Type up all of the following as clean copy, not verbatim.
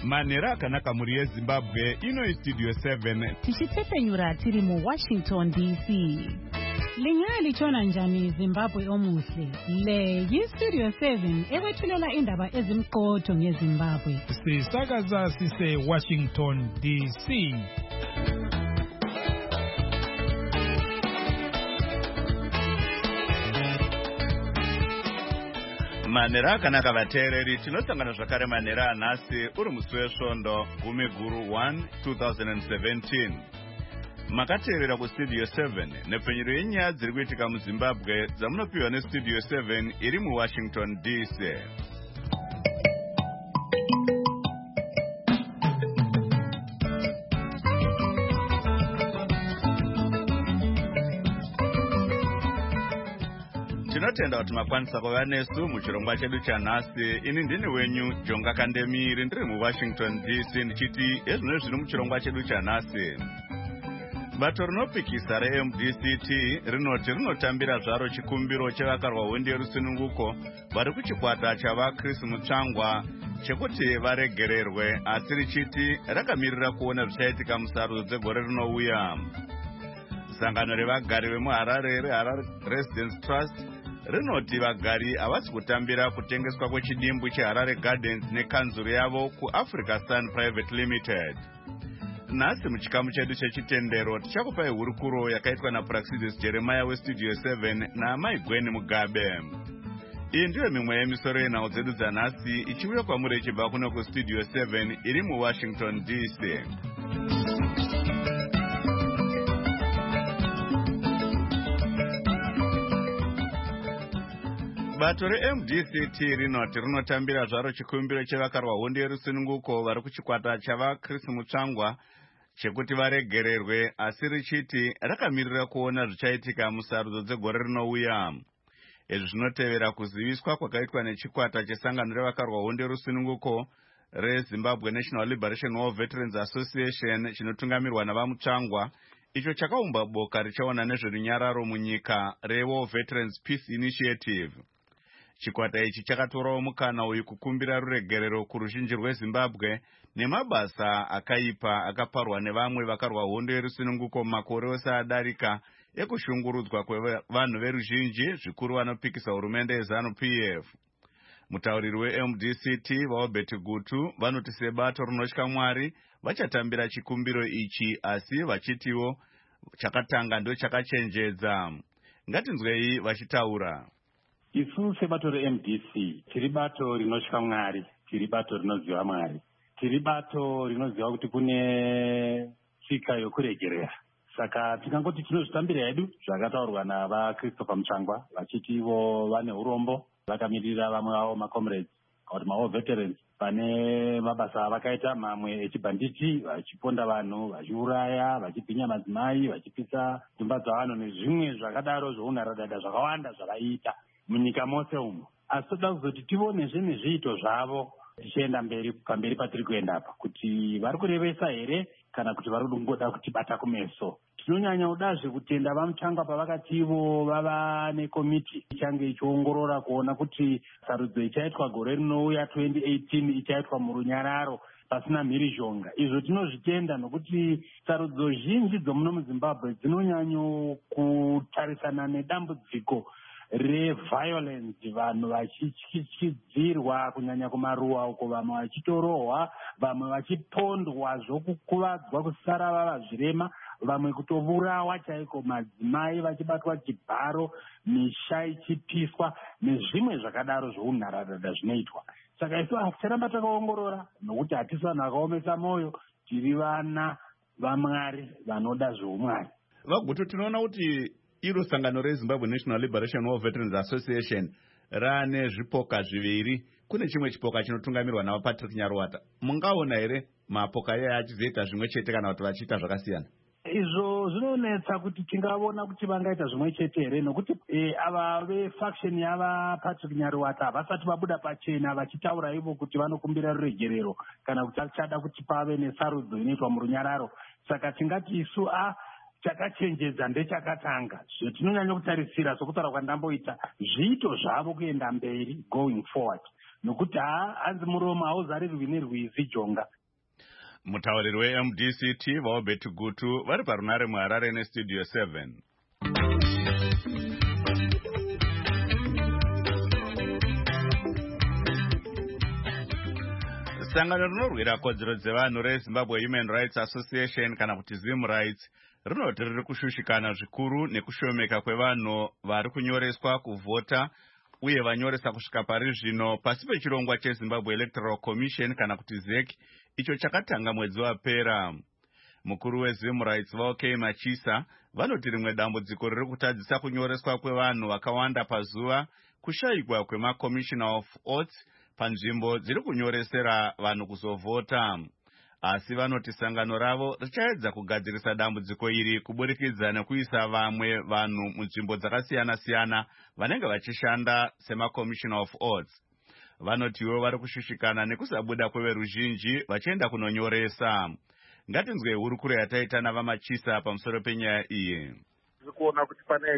Manera akanaka muri yeZimbabwe ino iStudio 7 tichitefenyura tiri muWashington DC. Lingaya lichona njani Zimbabwe omuhle? Le yiStudio 7 ewethulela indaba ezimqotho ngeZimbabwe. Sisakaza sise Washington DC. Manera akanaka vateereri, tinosangana zvakare manera anhasi uri musi wesvondo gumi guru 1 2017. Makateerera kuStudio 7 nepfenyuro yenyaya dziri kuitika muZimbabwe dzamunopiwa neStudio 7 iri muWashington DC. Tinotenda kuti makwanisa kuva nesu muchirongwa chedu chanhasi. Ini ndini wenyu Jonga Kandemiri, ndiri muWashington DC ndichiti ezvino zviri muchirongwa chedu chanhasi. Bato rinopikisa reMDCT rinoti rinotambira zvaro chikumbiro chevakarwa hondi yerusununguko vari kuchikwata chavaChris Mutsvangwa chekuti varegererwe, asi richiti rakamirira kuona zvichaitika musarudzo dzegore rinouya. Sangano revagari vemuHarare reHarare Residence Trust rinoti vagari havasi kutambira kutengeswa kwechidimbu cheHarare Gardens nekanzuru yavo kuAfrica Sun Private Limited. Nhasi muchikamu chedu chechitendero tichakupai hurukuro yakaitwa naPraxidis Jeremiah weStudio 7 naamai Gwen Mugabe. Iyi ndiyo mimwe yemisoro yenhau dzedu dzanhasi ichiuya kwamuri ichibva kuno kuStudio 7 iri muWashington DC. Bato reMDCT rinoti rinotambira zvaro chikumbiro chevakarwa hondi yerusununguko vari kuchikwata chavaChris Mutsvangwa chekuti varegererwe, asi richiti rakamirira kuona zvichaitika musarudzo dzegore rinouya. Izvi zvinotevera kuziviswa kwakaitwa nechikwata chesangano revakarwa hondi yerusununguko reZimbabwe National Liberation War Veterans Association chinotungamirwa navamutsvangwa, icho chakaumba boka richaona nezverunyararo munyika reWar Veterans Peace Initiative. Chikwata ichi chakatorawo mukana uyu kukumbira ruregerero kuruzhinji rweZimbabwe nemabasa akaipa akaparwa nevamwe vakarwa hondo yerusununguko makore ose adarika ekushungurudzwa kwevanhu veruzhinji, zvikuru vanopikisa hurumende yeZANU-PF. Mutauriri weMDCT vaObert Gutu vanoti sebato rinotya Mwari vachatambira chikumbiro ichi, asi vachitiwo chakatanga ndo chakachenjedza. Ngatinzwei vachitaura. Isu sebato reMDC tiri bato rinotya Mwari, tiri bato rinoziva Mwari, tiri bato rinoziva kuti kune tsika yokuregerera. Saka tikangoti tinozvitambira hedu zvakataurwa navaChristopher Mutsvangwa vachiti ivo vane urombo, vakamirira vamwe vavo macomrades kuti mawo veterans pane mabasa avakaita mamwe echibhanditi, vachiponda vanhu, vachiuraya, vachibhinya madzimai, vachipisa dzimba dzavanhu nezvimwe zvakadaro zvounharadada zvakawanda zvavaita munyika mose umo. Asi toda kuzoti tionezve nezviito zvavo tichienda mberi pamberi patiri kuenda apa, kuti vari kurevesa here kana kuti vari kungoda kutibata kumeso. Tinonyanya kudazve kutenda vamutsvangwa pavakati ivo vava nekomiti ichange ichiongorora kuona kuti sarudzo ichaitwa gore rinouya 2018 ichaitwa murunyararo pasina mhirizhonga. Izvo tinozvitenda nokuti sarudzo zhinji dzomuno muZimbabwe dzinonyanyo kutarisana nedambudziko reviolence, vanhu vachityidzirwa kunyanya kumaruwa uko, vamwe vachitorohwa, vamwe vachipondwa zvokukuvadzwa kusara vava zvirema, vamwe kutovurawa chaiko, madzimai vachibatwa chibharo, misha ichipiswa nezvimwe zvakadaro zvounharadada zvinoitwa. Saka isu ticharamba takaongorora nokuti hatisi vanhu vakaomesa mwoyo, tiri vana vaMwari vanoda zvoumwari. Vagutu, tinoona kuti iro sangano reZimbabwe National Liberation War Veterans Association rane zvipoka zviviri. Kune chimwe chipoka chinotungamirwa navaPatrick Nyaruwata. Mungaona here mapoka iye achizoita zvimwe chete kana kuti vachiita zvakasiyana? Izvo zvinonetsa kuti tingaona kuti vangaita zvimwe chete here, nokuti ava vefaction yavaPatrick Nyaruwata vasati vabuda pachena vachitaura ivo kuti vanokumbira ruregerero kana kuti vachada kuti pave nesarudzo inoitwa murunyararo. Saka tingati isu chakachenjedza ndechakatanga. Zvetinonyanya kutarisira sokutaura kwandamboita zviito zvavo kuenda mberi going forward, nokuti hanzi muromo hauzarirwi nerwizi Jonga. Mutauriri weMDCT vaobeti Gutu vari parunare muHarare neStudio 7. Sangano rinorwira kodzero dzevanhu reZimbabwe Human Rights Association kana kuti Zim Rights rinoti riri kushushikana zvikuru nekushomeka kwevanhu vari kunyoreswa kuvhota uye vanyoresa kusvika pari zvino pasi pechirongwa cheZimbabwe Electoral Commission kana kuti ZEC icho chakatanga mwedzi wapera. Mukuru weZim Rights vaOK Machisa vanoti rimwe dambudziko riri kutadzisa kunyoreswa kwevanhu vakawanda pazuva kushayikwa kwemaCommissioner of Oaths panzvimbo dziri kunyoresera vanhu kuzovhota. Asi vanoti sangano ravo richaedza kugadzirisa dambudziko iri kuburikidza nekuisa vamwe vanhu munzvimbo dzakasiyana-siyana vanenge vachishanda semaCommissioner of Oaths. Vanotiwo vari kushushikana nekusabuda kweveruzhinji vachienda kunonyoresa. Ngatinzwe hurukuro yataita navaMachisa pamusoro penyaya iyi. Kuona kuti pane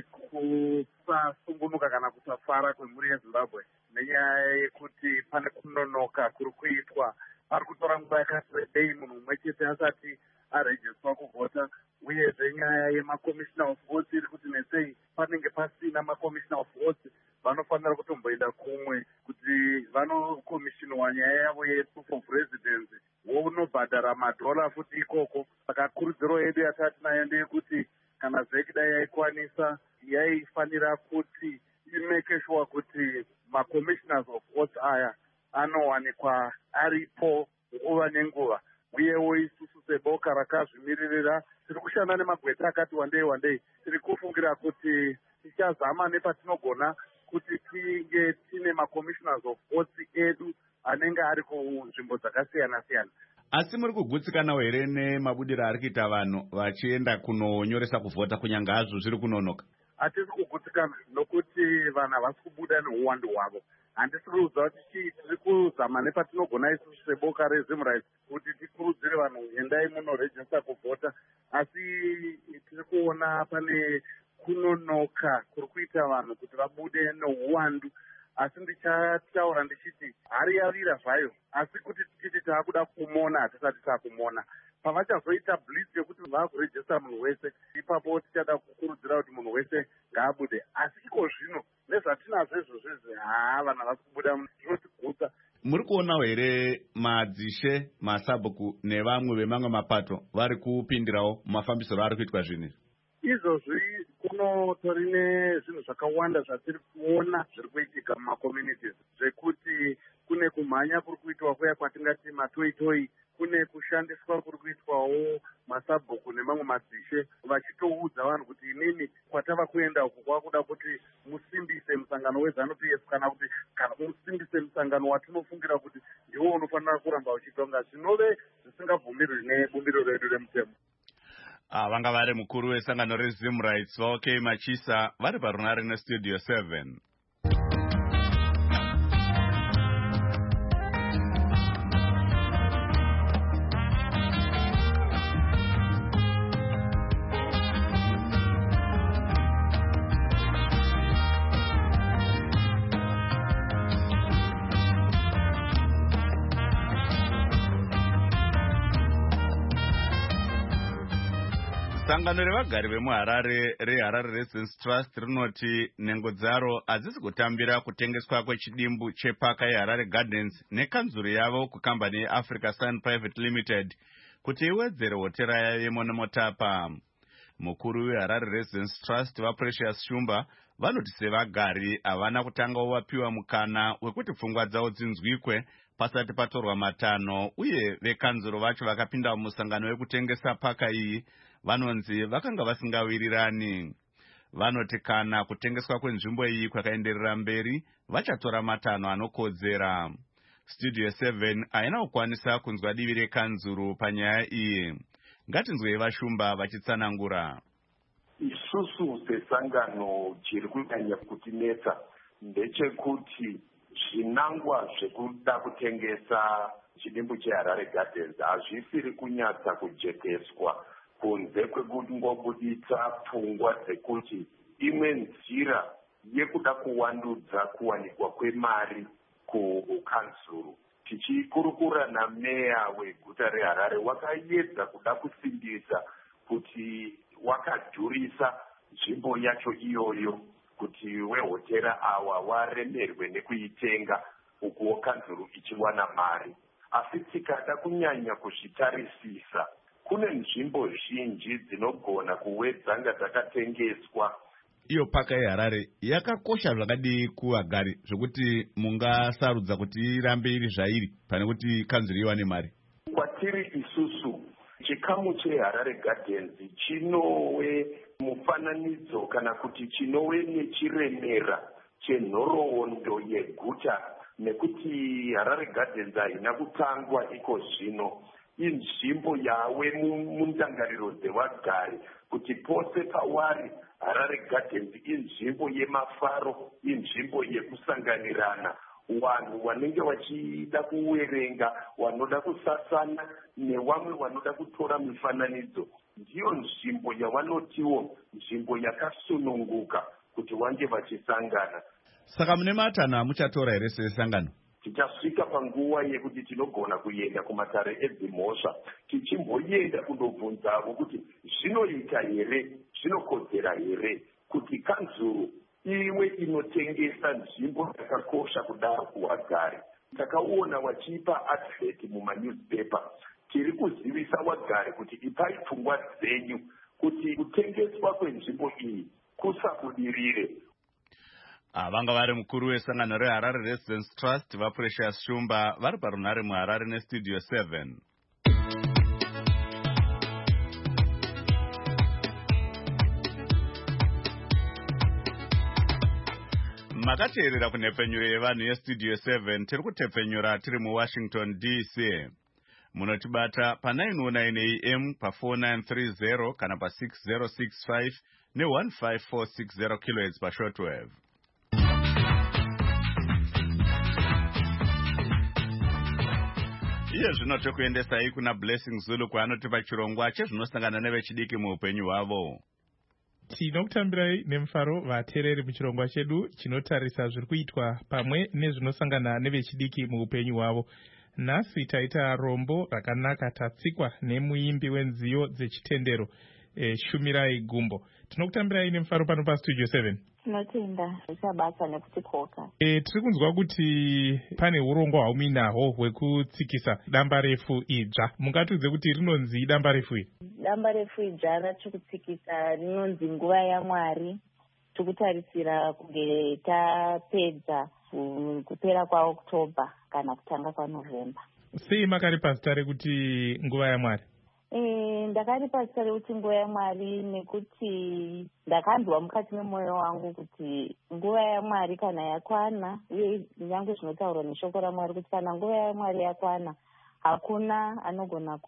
kusasungunuka kana kusafara kwemhuri yeZimbabwe nenyaya yekuti pane kunonoka kuri kuitwa. Ari kutora nguva yakati rebei munhu mumwe chete asati arejiswa kuvhota, uyezve nyaya yemaCommissioner of Oaths iri kuti nesei panenge pasina maCommissioner of Oaths vanofanira kutomboenda kumwe kuti vanokomishinwa nyaya yavo yeproof of residence wonobhadhara madhora futi ikoko. Saka kurudziro yedu yatati nayo ndeyekuti kana ZEC dai yaikwanisa yaifanira kuti imeke sure kuti maCommissioners of Oaths aya anowanikwa aripo nguva nenguva. Uyewo isusu seboka rakazvimiririra tiri kushanda nemagweta akati wandei tiri kufungira kuti tichazama nepatinogona kuti tinge tine maCommissioners of Oaths edu anenge ari kunzvimbo dzakasiyana-siyana. Asi muri kugutsikanawo here nemabudiro ari kuita vanhu vachienda kunonyoresa kuvhota kunyange hazvo zviri kunonoka? Hatisi kugutsikana nokuti vanhu havasi kubuda neuwandu hwavo. Handisi kuudza kuti tiri kuzama nepatinogona isusu seboka reZim Rights kuti tikurudzire vanhu endai munorejista kuvhota, asi tiri kuona pane kunonoka kuri kuita vanhu kuti vabude neuwandu. Asi ndichataura ndichiti hari yavira zvayo, asi kuti tichiti taakuda kumona hatisati taakumona. Pavachazoita blitz yekuti vaakurejista munhu wese, ipapo tichada kukurudzira kuti munhu wese ngaabude. Asi iko zvino nezvatinazvo izvozvizvi vanhu havasi kubuda, zvinotigutsa. Muri kuonawo here madzishe, masabhuku nevamwe vemamwe mapato vari kupindirawo mumafambisiro ari kuitwa zvinhu? Izvozvi kunotori nezvinhu zvakawanda zvatiri kuona zviri kuitika mumaCommunities, zvekuti kune kumhanya kuri kuitwa kuya kwatingati matoitoi, kune kushandiswa kuri kuitwawo masabhuku nemamwe madzishe vachitoudza vanhu kuti inini kwatava kuenda uku kwakuda kuti musimbise musangano weZANU-PF kana kuti musimbise musangano watinofungira kuti ndiwo unofanira kuramba uchitonga, zvinove zvisingabvumirwi nebumbiro redu remutemo. Vanga vari mukuru wesangano reZim Rights vaOK Machisa vari parunare neStudio 7. Sangano revagari vemuHarare reHarare Residents Trust rinoti nhengo dzaro hadzisi kutambira kutengeswa kwechidimbu chepaka yeHarare Gardens nekanzuru yavo kukambani yeAfrica Sun Private Limited kuti iwedzere hotera yayo yeMonomotapa. Mukuru weHarare Residents Trust vaPrecious Shumba vanoti sevagari havana kutangawo vapiwa mukana wekuti pfungwa dzavo dzinzwikwe pasati patorwa matanho, uye vekanzuro vacho vakapinda musangano wekutengesa paka iyi vanonzi vakanga vasingawirirani. Vanoti kana kutengeswa kwenzvimbo iyi kwakaenderera mberi vachatora matanho anokodzera. Studio 7 haina kukwanisa kunzwa divi rekanzuru panyaya iyi. Ngatinzwei vaShumba vachitsanangura. Isusu sesangano chiri kunyanya kutinetsa ndechekuti zvinangwa zvekuda kutengesa chidimbu cheHarare Gardens hazvisiri kunyatsa kujekeswa kunze kwekuti ngobuditsa pfungwa dzekuti imwe nzira yekuda kuwandudza kuwanikwa kwemari kukanzuru tichikurukura nameya weguta reHarare wakaedza kuda kusimbisa kuti wakadhurisa nzvimbo yacho iyoyo kuti wehotera awa waremerwe nekuitenga ukuwo kanzuru ichiwana mari. Asi tikada kunyanya kuzvitarisisa, kune nzvimbo zhinji dzinogona kuve dzanga dzakatengeswa. Iyo paka yeHarare yakakosha zvakadii kuvagari zvokuti mungasarudza kuti irambe iri zvairi pane kuti kanzuru iwane mari? Kwatiri isusu chikamu cheHarare Gardens chinove mufananidzo kana kuti chinove nechiremera chenhoroondo yeguta, nekuti Harare Gardens haina kutangwa iko zvino. Inzvimbo yawe mundangariro dzevagari kuti pose pawari Harare Gardens inzvimbo yemafaro, inzvimbo yekusanganirana, vanhu vanenge vachida kuwerenga, vanoda kusasana nevamwe vanoda kutora mifananidzo. Ndiyo nzvimbo yavanotiwo nzvimbo yakasununguka kuti vange vachisangana. Saka mune matanho amuchatora here sesangano? Tichasvika panguva yekuti tinogona kuenda kumatare edzimhosva tichimboenda kundobvunzavo kuti zvinoita here, zvinokodzera here kuti kanzuru iwe inotengesa nzvimbo yakakosha kudaro kuvagari. Takaona wachipa advert mumanewspaper. Tiri kuzivisa vagari kuti ipai pfungwa dzenyu kuti kutengeswa kwenzvimbo iyi kusabudirire. Vanga vari mukuru wesangano reHarare Residence Trust vaPrecious Shumba vari parunhare muHarare neStudio 7. Makateerera kunhepfenyuro yevanhu yeStudio 7. Tiri kutepfenyura tiri muWashington DC. Munotibata pa919 AM pa4930 kana pa6065 ne15460 kHz pashortwave. Iye zvino tokuendesai kuna Blessing Zulu kwaanotipa chirongwa chezvinosangana nevechidiki muupenyu hwavo. Tinokutambirai nemufaro vateereri muchirongwa chedu chinotarisa zviri kuitwa pamwe nezvinosangana nevechidiki muupenyu hwavo. Nhasi taita rombo rakanaka tatsikwa nemuimbi wenziyo dzechitendero Shumirai Gumbo. Tinokutambirai nemufaro pano paStudio 7. Tinotenda zvichabasa nekutikoka. Tiri kunzwa kuti pane urongwa hwamuinahwo hwekutsikisa damba refu idzva. Mungatudze kuti rinonzi damba refu iri? Damba refu idzva ratiri kutsikisa rinonzi nguva yaMwari. Tikutarisira kunge tapedza kupera kwaOctober kana kutanga kwaNovember. Sei makaripa zita rekuti nguva yaMwari? Ndakaripa zita rekuti nguva yaMwari nekuti ndakanzwa mukati memwoyo wangu kuti nguva yaMwari kana yakwana, uye nyange zvinotaurwa neshoko raMwari kuti kana nguva yaMwari yakwana hakuna anogona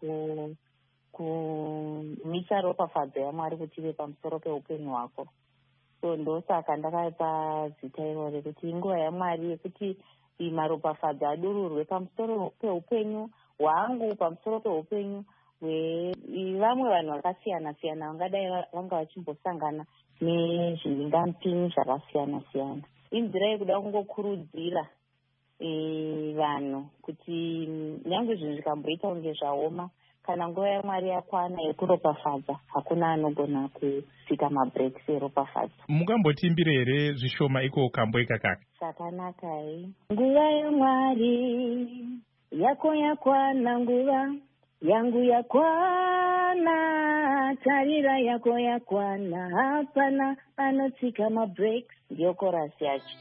kumisa ropafadzo yaMwari kuti ive pamusoro peupenyu hwako. So ndosaka ndakaipa zita iroro kuti nguva yaMwari yekuti maropafadzo adururwe pamusoro peupenyu hwangu, pamusoro peupenyu vamwe vanhu vakasiyana-siyana vangadai vanga vachimbosangana nezvingamupini zvakasiyana-siyana. Inzira yekuda kungokurudzira vanhu kuti nyange zvinhu zvikamboita kunge zvaoma, kana nguva yaMwari yakwana yekuropafadza hakuna anogona kusika mabreaks eropafadzo. Mukambotimbire here zvishoma iko kambo ikakaka? Zvakanaka nguva yaMwari yako yakwana, nguva yangu yakwana, tarira yako yakwana, hapana anotsika mabreaks. Ndiyo korasi yacho.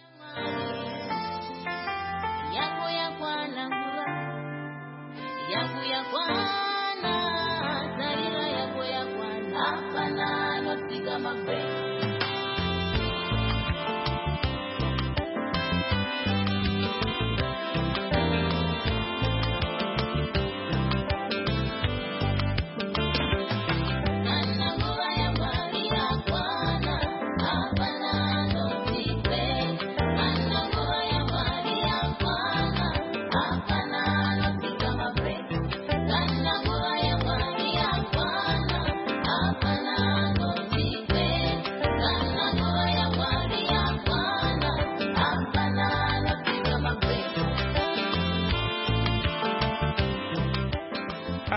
Yako yakwana, nguva yangu yakwana, tarira yako yakwana, hapana anotsika mabreaks.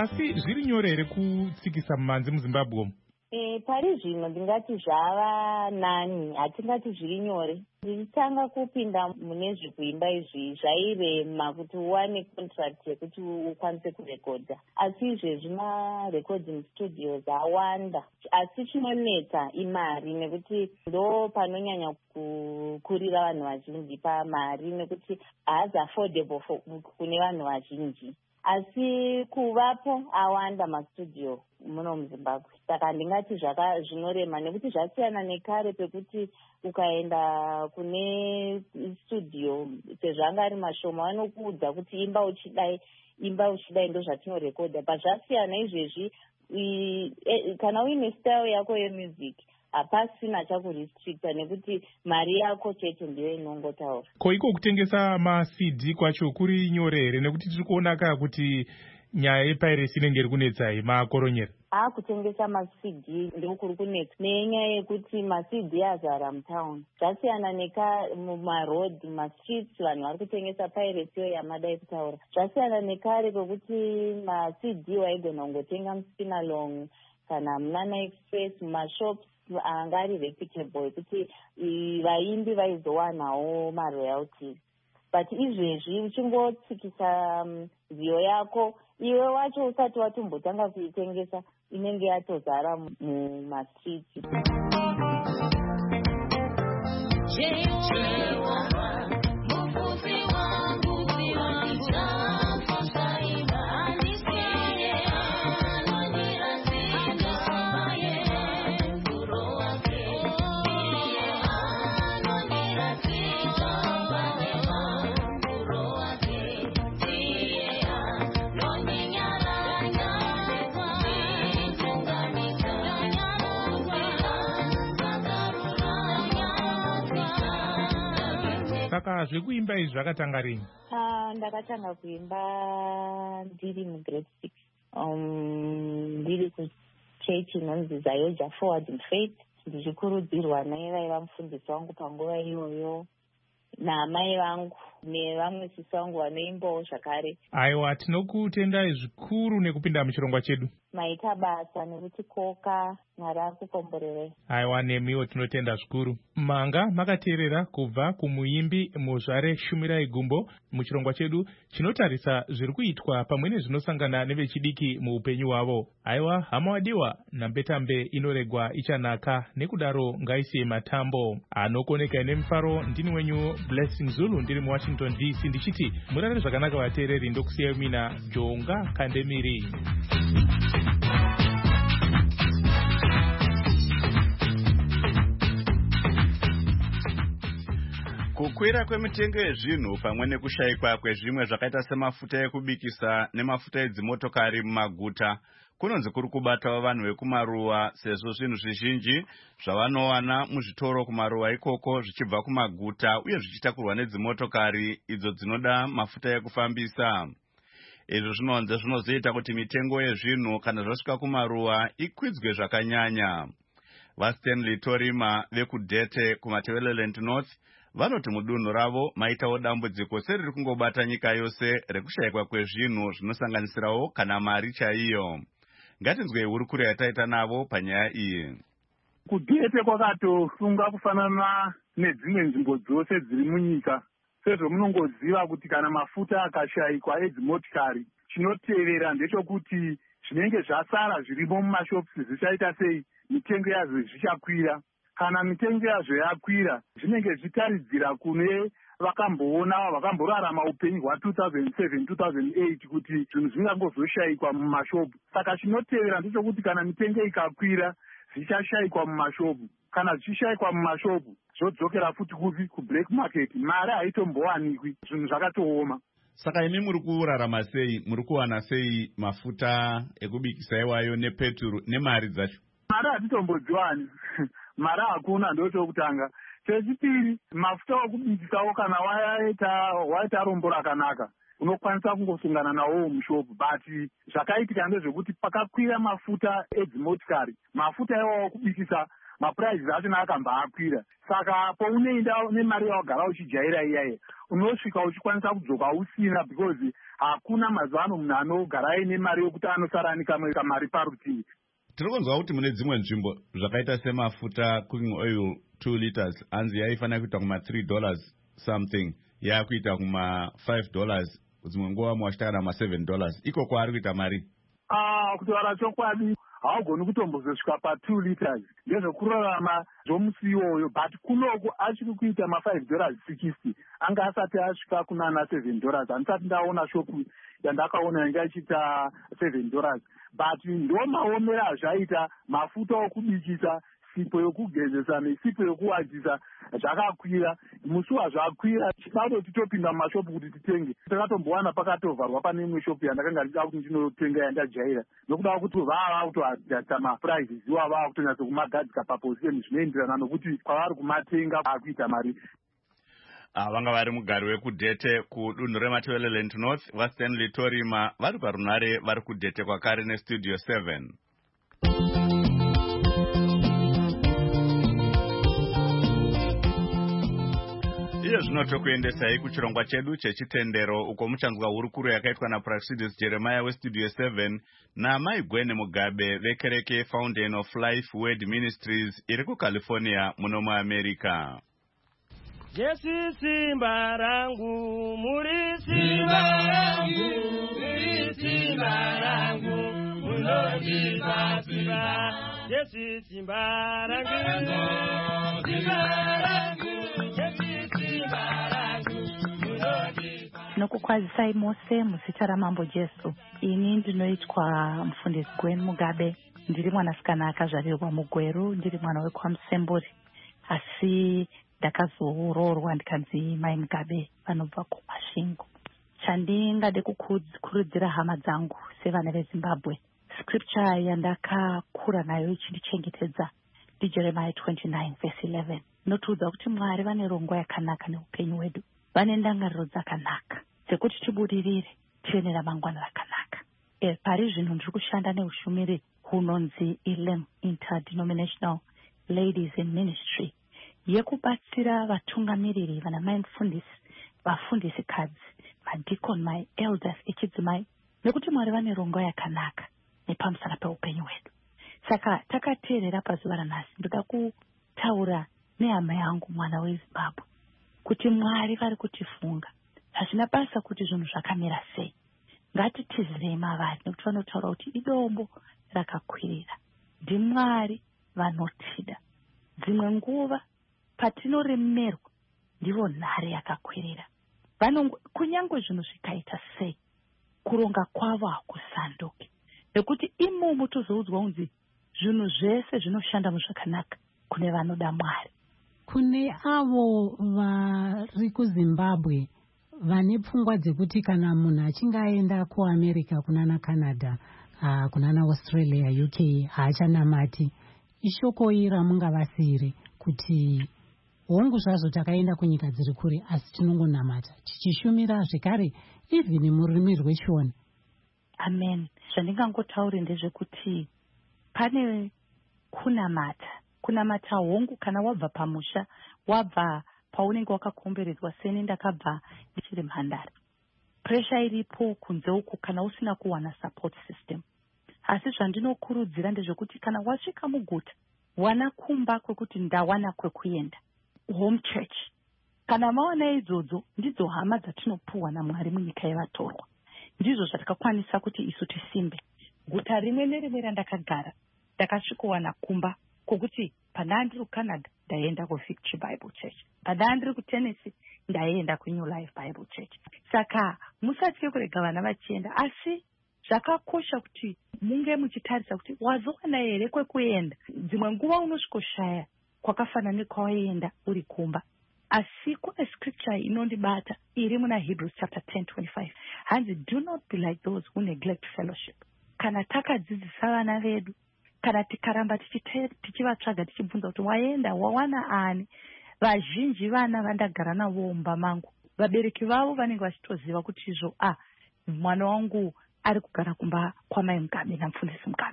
asi zviri nyore here kutsikisa mumanzi muZimbabwe umu? Pari zvino ndingati zvava nani, hatingati zviri nyore. Ndichitanga kupinda mune zvekuimba izvi zvairema kuti uwane contract yekuti ukwanise kurekodha. Asi izvezvi ma-recording studios awanda. Asi chinonetsa imari nekuti ndo panonyanya kukurira vanhu vazhinji pamari nekuti haazi affordable kune vanhu vazhinji. Asi kuvapo awanda mastudio muno muZimbabwe. Saka handingati zvinorema nekuti zvasiyana nekare pekuti ukaenda kune studio sezvo anga ari mashoma vanokuudza kuti imba uchidai ndo zvatinorekodha. Pazvasiyana izvezvi kana uine style yako yemusic hapasina chakurestricta nekuti mari yako chete ndiyo inongotaura. Ko iko kutengesa ma-CD kwacho kuri nyore here nekuti tiri kuona kaa kuti nyaya yepiracy inenge iri kunetsai makoronyera? Kutengesa ma-CD ndiko kuri kunetsa nenyaya yekuti ma-CD azara mutown. Zvasiyana mumaroad, ma-streets vanhu vari kutengesa piracy yo yamadai kutaura. Zvasiyana nekare kwekuti ma-CD waigona kungotenga muSpinalong kana Munana Express mumashops anga ari reputable ekuti vaimbi vaizowanawo maroyalties. But izvezvi uchingotsikisa nziyo yako iwe wacho usati watombotanga kuitengesa inenge yatozara mumastreets. Saka zvekuimba izvi zvakatanga rini? Ndakatanga kuimba ndiri mugrade 6 ndiri kuchechi inonzi Zayoja Forward in Faith, ndichikurudzirwa nevaiva mufundisi wangu panguva iyoyo naamai vangu nevamwe sisi vangu vanoimbawo zvakare. Aiwa, tinokutendai zvikuru nekupinda muchirongwa chedu. Maita basa nekutikoka, Mwari akukomborerei. Aiwa, nemiwo tinotenda zvikuru. Manga makateerera kubva kumuimbi Muzvare Shumirai Gumbo muchirongwa chedu chinotarisa zviri kuitwa pamwe nezvinosangana nevechidiki muupenyu hwavo. Aiwa, hama wadiwa, nambetambe inoregwa ichanaka, nekudaro ngaisiye matambo. Anokoneka nemufaro ndini wenyu Blessing Zulu ndiri muWashington DC ndichiti murare zvakanaka vateereri, ndokusiyai mina Jonga Kandemiri. Kukwira kwemitengo yezvinhu pamwe nekushayikwa kwezvimwe zvakaita semafuta ekubikisa nemafuta edzimotokari mumaguta kunonzi kuri kubatawo vanhu vekumaruwa, sezvo zvinhu zvizhinji zvavanowana muzvitoro kumaruwa ikoko zvichibva kumaguta uye zvichitakurwa nedzimotokari idzo dzinoda mafuta ekufambisa. Izvo zvinonzi zvinozoita kuti mitengo yezvinhu kana zvasvika kumaruwa ikwidzwe zvakanyanya. VaStanley Torima vekudhete kuMatabeleland North vanoti mudunhu ravo maitawo dambudziko seriri kungobata nyika yose rekushayikwa kwezvinhu zvinosanganisirawo kana mari chaiyo. Ngatinzwei hurukuro yataita navo panyaya iyi. Kudhete kwakatofunga kufanana nedzimwe nzvimbo dzose dziri munyika, sezvo munongoziva kuti kana mafuta akashayikwa edzimotikari, chinotevera ndechekuti zvinenge zvasara zvirimo mumashopusi zvichaita sei, mitengo yazvo zvichakwira. Kana mitengo yazvo yakwira, zvinenge zvitaridzira kune vakamborarama upenyu hwa2007-2008 kuti zvinhu zvingangozoshayikwa mumashopu. Saka chinotevera ndechekuti kana mitengo ikakwira, zvichashayikwa mumashopu. Kana zvichishayikwa mumashopu, zvodzokera futi kupi kublack market, mari haitombowanikwi, zvinhu zvakatooma. Saka imi muri kurarama sei, muri kuwana sei mafuta ekubikisa iwayo nepeturu nemari dzacho? Mari hatitombodziwani. Mari hakuna, ndochokutanga. Chechipiri, mafuta okubikisawo kana waita rombo rakanaka, unokwanisa kungosungana nawo mushopu. But zvakaitika ndezvekuti pakakwira mafuta edzimotikari, mafuta iwawo okubikisa mapuraizi achona akamba akwira. Saka pounoenda nemari yaugara uchijaira iyaye unosvika uchikwanisa kudzoka usina, because hakuna mazuva ano munhu anogara aine mari yokuti anosara nekamwe kamari parutivi. Tiri kunzwa kuti mune dzimwe nzvimbo zvakaita semafuta cooking oil 2 liters hanzi yaifanira kuita kuma $3 something yakuita kuma $5, dzimwe nguva mwasvika nama $7. Iko kwaari kuita mari? Kutaura chokwadi haugoni kutombozosvika pa2 liters ndezvekurarama zvomusi iwoyo, but kunoku achiri kuita $5.60 anga asati asvika kunana $7. Handisati ndaona shopu yandakaona yanga ichiita $7, but ndo maomero azvaita mafuta okubikisa, sipo yokugezesa nesipo yokuwadzisa zvakakwira. Musi wazvakwira chibado titopinda mumashopu kuti titenge, takatombowana pakatovharwa pane imwe shopu yandakanga ndida kuti ndinotenga yandajaira, nokuda kuti vava kutoadjasta mapuraises iwa vava kutonyatsa kumagadzika paposition zvinoenderana nokuti kwavari kumatenga akuita mari. Vanga vari mugari wekudhete kudunhu reMatabeleland North vaStanley Torima vari parunhare vari kudhete kwakare neStudio 7. Iye zvino tokuendesai kuchirongwa chedu chechitendero uko muchanzwa hurukuro yakaitwa naPraxidis Jeremiah weStudio 7 naMai Gwene Mugabe vekereke Fountain of Life Word Ministries iri kuCalifornia muno muAmerica. Jesu simba rangu, muri simba rangu, muri simba rangu, munondipa simba. Jesu simba rangu, simba rangu, Jesu simba rangu, munondipa. Nokukwazisai mose muzita ramambo Jesu. Ini ndinoitwa mufundisi Gwene Mugabe. Ndiri mwanasikana akazvarirwa muGweru, ndiri mwana weKwaMusemburi. Asi ndakazoroorwa ndikanzi Mai Mugabe vanobva kuMasvingo. Chandingade kukurudzira hama dzangu sevana veZimbabwe, scripture yandakakura nayo ichindichengetedza ndiJeremiah 29:11. Notiudza kuti Mwari vane rongo yakanaka neupenyu hwedu, vane ndangariro dzakanaka dzekuti tibudirire tive neramangwana rakanaka. Pari zvino ndiri kushanda neushumiri hunonzi ILEM, Interdenominational Ladies in Ministry, yekubatsira vatungamiriri vana mai mufundisi, vafundisi kadzi, madikoni, my elders echidzimai, nekuti Mwari vane rongo yakanaka nepamusana peupenyu hwedu. Saka takateerera pazuva ranhasi ndoda kutaura nehama yangu mwana weZimbabwe kuti Mwari vari kutifunga, hazvina basa kuti zvinhu zvakamira sei. Ngatitizirei mavari nekuti vanotaura kuti idombo rakakwirira, ndiMwari vanotida. Dzimwe nguva patinoremerwa ndivo nhare yakakwirira. Kunyangwe zvinhu zvikaita sei, kuronga kwavo hakusanduki, nekuti imomo tozoudzwa kunzi zvinhu zvese zvinoshanda muzvakanaka kune vanoda Mwari. Kune avo vari kuZimbabwe vane pfungwa dzekuti kana munhu achinge aenda kuAmerica, kunana Canada, kunana Australia, UK haachanamati, ishoko iri ramungavasiyire kuti hongu zvazvo takaenda kunyika dziri kure asi tinongonamata tichishumira zvekare even mururimi rweShona? Amen. Zvandingangotaure ndezvekuti pane kunamata hongu kana wabva pamusha, wabva paunenge wakakomberedzwa seni ndakabva ndichiri mhandara. Pressure iripo kunze uku kana usina kuwana support system. Asi zvandinokurudzira ndezvekuti kana wasvika muguta, wana kumba kwekuti ndawana kwekuenda, home church. Kana mawana idzodzo ndidzo hama dzatinopuwa naMwari munyika yevatorwa. Ndizvo zvatakakwanisa kuti isu tisimbe. Guta rimwe nerimwe randakagara ndakasvikowana kumba kwokuti pana ndiri kuCanada ndaenda kuVictory Bible Church, pana ndiri kuTennessee ndaenda kuNew Life Bible Church. Saka musatye kurega vana vachienda, asi zvakakosha kuti munge muchitarisa kuti wazowana here kwekuenda. Dzimwe nguva unosvikoshaya kwakafanana nekwawaienda uri kumba. Asi kune scripture inondibata iri muna Hebrews chapter 10:25. Hanzi, do not be like those who neglect fellowship. Kana takadzidzisa vana vedu, kana tikaramba tichivatsvaga tichibvunza kuti waenda wawana ani, vazhinji vana vandagara navo mumba mangu, vabereki vavo vanenge vachitoziva kuti izvo mwana wangu ari kugara kumba kwaMai Mugabe namufundisi Mugabe.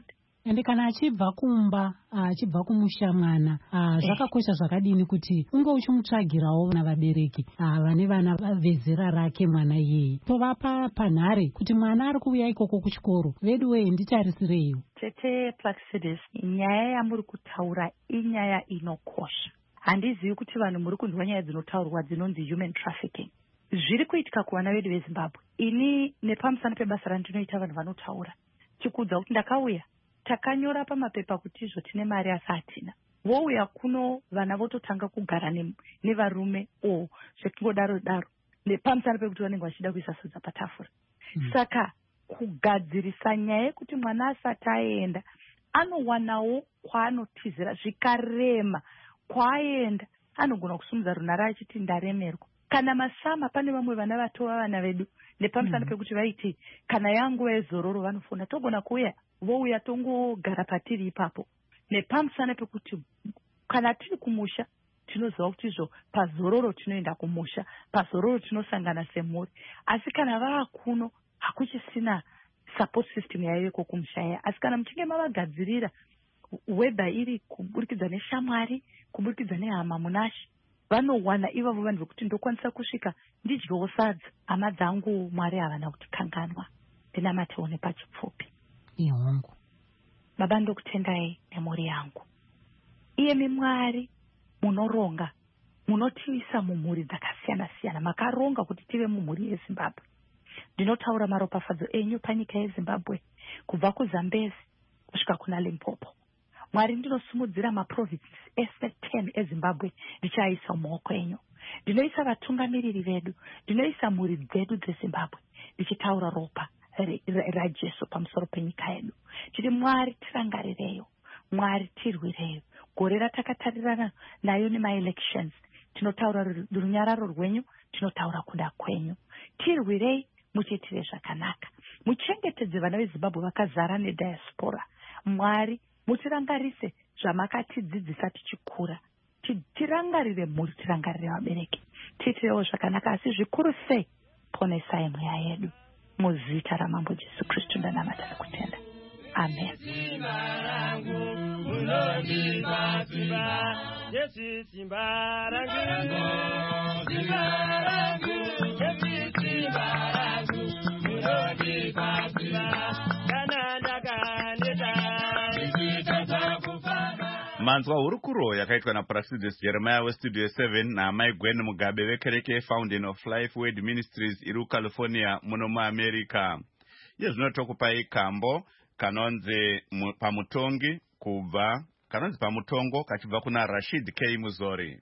ende kana achibva kumba achibva kumusha mwana zvakakosha zvakadini kuti unge uchimutsvagirawo navabereki vane vana vezera rake mwana iyeye, tovapa panhare kuti mwana ari kuuya ikoko kuchikoro vedu wei nditarisireiwo. Tete Placidus, nyaya yamuri kutaura inyaya inokosha. Handizivi kuti vanhu muri kunzwa nyaya dzinotaurwa dzinonzi human trafficking zviri kuitika kuvana vedu veZimbabwe. Ini nepamusana pebasa randinoita vanhu vanotaura chikudza kuti ndakauya takanyora pamapepa kuti izvo tine mari asi hatina. Vouya kuno vana vototanga kugara nevarume zvekungodaro daro nepamusana pekuti vanenge vachida kuisa sadza patafura. Saka kugadzirisa nyaya yekuti mwana asati aenda anowanawo kwaanotizira zvikarema, kwaenda anogona kusumudza runhare achiti ndaremerwa. Kana masama pane vamwe vana vatova vana vedu nepamusana pekuti vaiti kana yanguva yezororo vanofona togona kuuya vouya tongogara patiri ipapo, nepamusana pekuti kana tiri kumusha tinoziva kuti izvo pazororo tinoenda kumusha, pazororo tinosangana semhuri. Asi kana vava kuno hakuchisina support system yaiveko kumusha iya. Asi kana muchinge mavagadzirira weba iri kuburikidza neshamwari, kuburikidza nehama munashi, vanowana ivavo vanhu vekuti ndokwanisa kusvika ndidyewo sadza. Hama dzangu Mwari havana kuti kanganwa, ndinamatewo nepachipfupi. Ihongu baba ndokutendai nemhuri yangu. Iyemi Mwari munoronga, munotiisa mumhuri dzakasiyana siyana, makaronga kuti tive mumhuri yeZimbabwe. Ndinotaura maropafadzo enyu panyika yeZimbabwe kubva kuZambezi kusvika kuna Limpopo. Mwari ndinosumudzira maprovinces ese 10 eZimbabwe ndichaisa mumaoko enyu. Ndinoisa vatungamiriri vedu, ndinoisa mhuri dzedu dzeZimbabwe, ndichitaura ropa raJesu pamusoro penyika yedu. Tiri Mwari tirangarireyo, Mwari tirwireyo. Gore ratakatarirana nayo nemaelections, tinotaura runyararo rwenyu, tinotaura kuda kwenyu. Tirwirei, muchiitire zvakanaka. Muchengetedze vana veZimbabwe vakazara nediaspora. Mwari mutirangarise zvamakatidzidzisa tichikura. Tirangarire mhuri, tirangarire vabereki, tiitirewo zvakanaka. Asi zvikuru sei, ponesai mweya yedu. Muzita ramambo Jesu Kristu ndanamata kutenda. Amen. Manzwa hurukuro yakaitwa naPlacidus Jeremiah weStudio 7 naamai Gwen Mugabe vekereke Fountain of Life Word Ministries iri kuCalifornia muno muAmerica. Yezvino tokupai kambo kanonzi pamutongo kachibva kuna Rashid K. Muzori.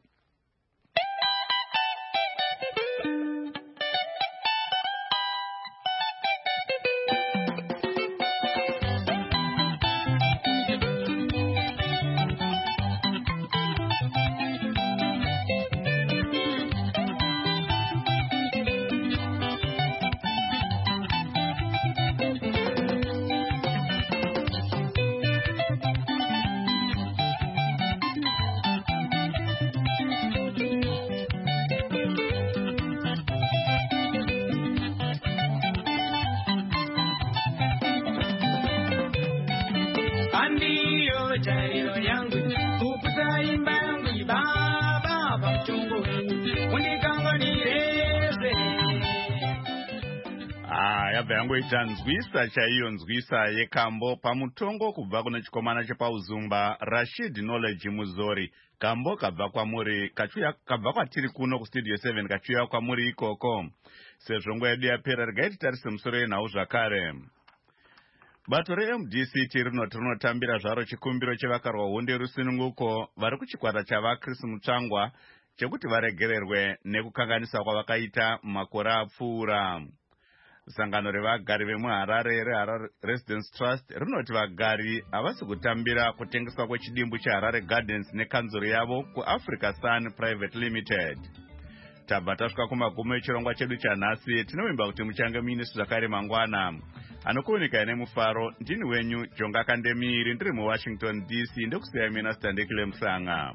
Yabva yangoita nzwisa chaiyo, nzwisa yekambo pamutongo kubva kuna chikomana chepauzumba Rashid Knowledge Muzori. Kambo kabva kwamuri kabva kwatiri kuno kuStudio 7 kachiuya kwamuri ikoko. Sezvo nguva yedu yapera, regai titarise musoro yenhau zvakare. Bato reMDC rinotambira zvaro chikumbiro chevakarwa hunde rusununguko vari kuchikwata chavaChris Mutsvangwa chekuti varegererwe nekukanganisa kwavakaita makore apfuura. Sangano revagari vemuHarare reHarare Residence Trust rinoti vagari havasi kutambira kutengeswa kwechidimbu cheHarare Gardens nekanzuro yavo kuAfrica Sun Private Limited. Tabva tasvika kumagumo echirongwa chedu chanhasi. Tinovimba kuti muchange muine zvakare mangwana. Anokuunika nemufaro ndini wenyu Jonga Kandemiri, ndiri muWashington DC. Ndokusiyai mina Standekile Musanga.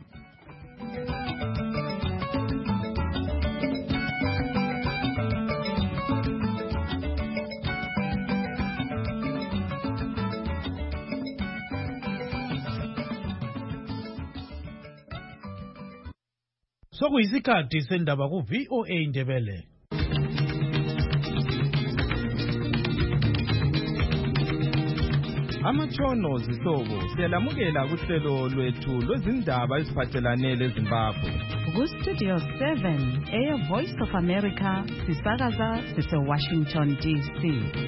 Sokuyisikhathi sendaba ku VOA Indebele. Amatshono zihlobo siyalamukela kuhlelo lwethu lwezindaba eziphathelane leZimbabwe. Ku-Studio 7 Air Voice of America sisakaza sise-Washington DC.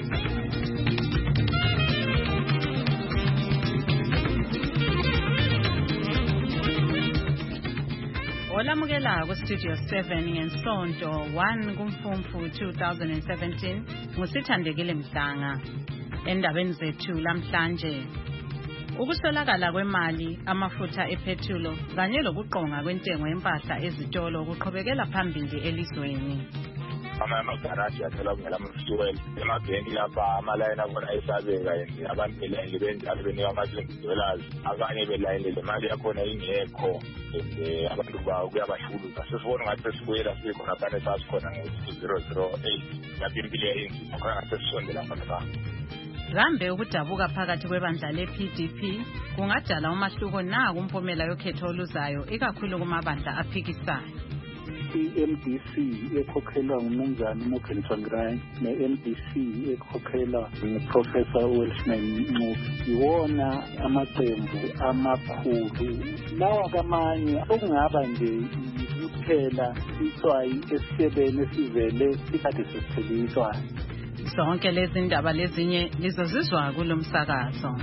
Olamukela ku-Studio 7 ngensonto 1 kuMfumfu 2017 ngusithandekile Mhlanga. Endabeni zethu lamhlanje ukuswelakala kwemali, amafutha ephethulo kanye lokuqonga kwentengo yempahla ezitolo kuqhubekela phambili elizweni. Amagaraji athola ngelamfuel emabhenki lapha amalayini abona esabeka yena abantu belayini benjalo benika $20 abanye belayini le mali yakhona ingekho abantu kuyabashuluza sesibona ngathi sesibuyela sikhona kane sasikhona ngo-008 lapho impilo yayinzima khona ngasesisondela khona Rambe ukudabuka phakathi kwebandla le-PDP kungadala umahluko na kumpumela yokhetho oluzayo ikakhulu kumabandla aphikisayo. I-MDC ekhokhelwa ngumnumzana uMorgan Tsvangirai ne-MDC ekhokhelwa nguProfessor Welshman Ncube iwona amaqembu amakhulu lawa kamanye okungaba nje kuphela iswayi esisebeni esivele sikade sesiphelile iswayi. Zonke lezi ndaba lezinye lizozizwa kulo msakazo.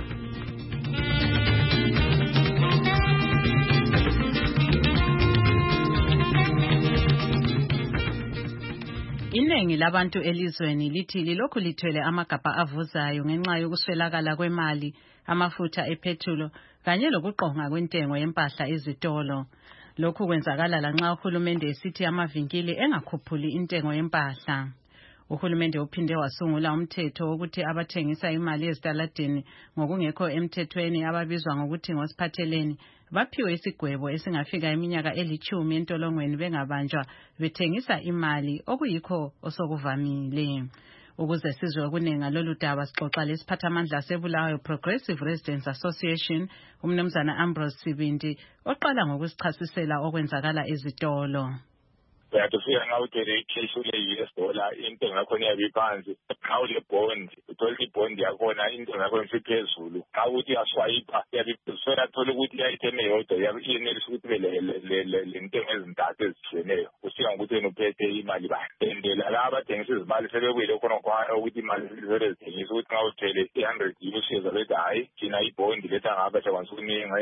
Iningi labantu elizweni lithi lilokhu lithwele amagabha avuzayo ngenxa yokuswelakala kwemali, amafutha ephethulo kanye lokuqonga kwentengo yempahla ezitolo. Lokhu kwenzakala lanxa uhulumende esithi amavinkili engakhuphuli intengo yempahla. Uhulumende uphinde wasungula umthetho wokuthi abathengisa imali ezitaladeni ngokungekho emthethweni ababizwa ngokuthi ngosiphatheleni baphiwe isigwebo esingafika iminyaka 10 entolongweni bengabanjwa bethengisa imali okuyikho osokuvamile. Ukuze sizwe okunengi lolu daba sixoxa lesiphathamandla seBulawayo Progressive Residents Association umnumzana Ambrose Sibindi oqala ngokusichasisela okwenzakala ezitolo. Uyatufika nxa uthele ikheshi ule-$US intengo yakhona iyabe iphansi. Nxa ule-bond uthola i-bond yakhona intengo yakhona isiphezulu. Nxa ukuthi uyaswayipha uyabiswela thola ukuthi i-item eyodwa iyenelisa ukuthi ibe lentengo ezintathu ezitshiyeneyo. Ufika ngokuthi wena uphethe imali bani. Laba abathengisa izimali sebebuyile khona ukuthi imali zivele zithengisa ukuthi nxa uthele $100 uyezwa bethi hayi thina ibond letha ngapha sekwanisa ukunika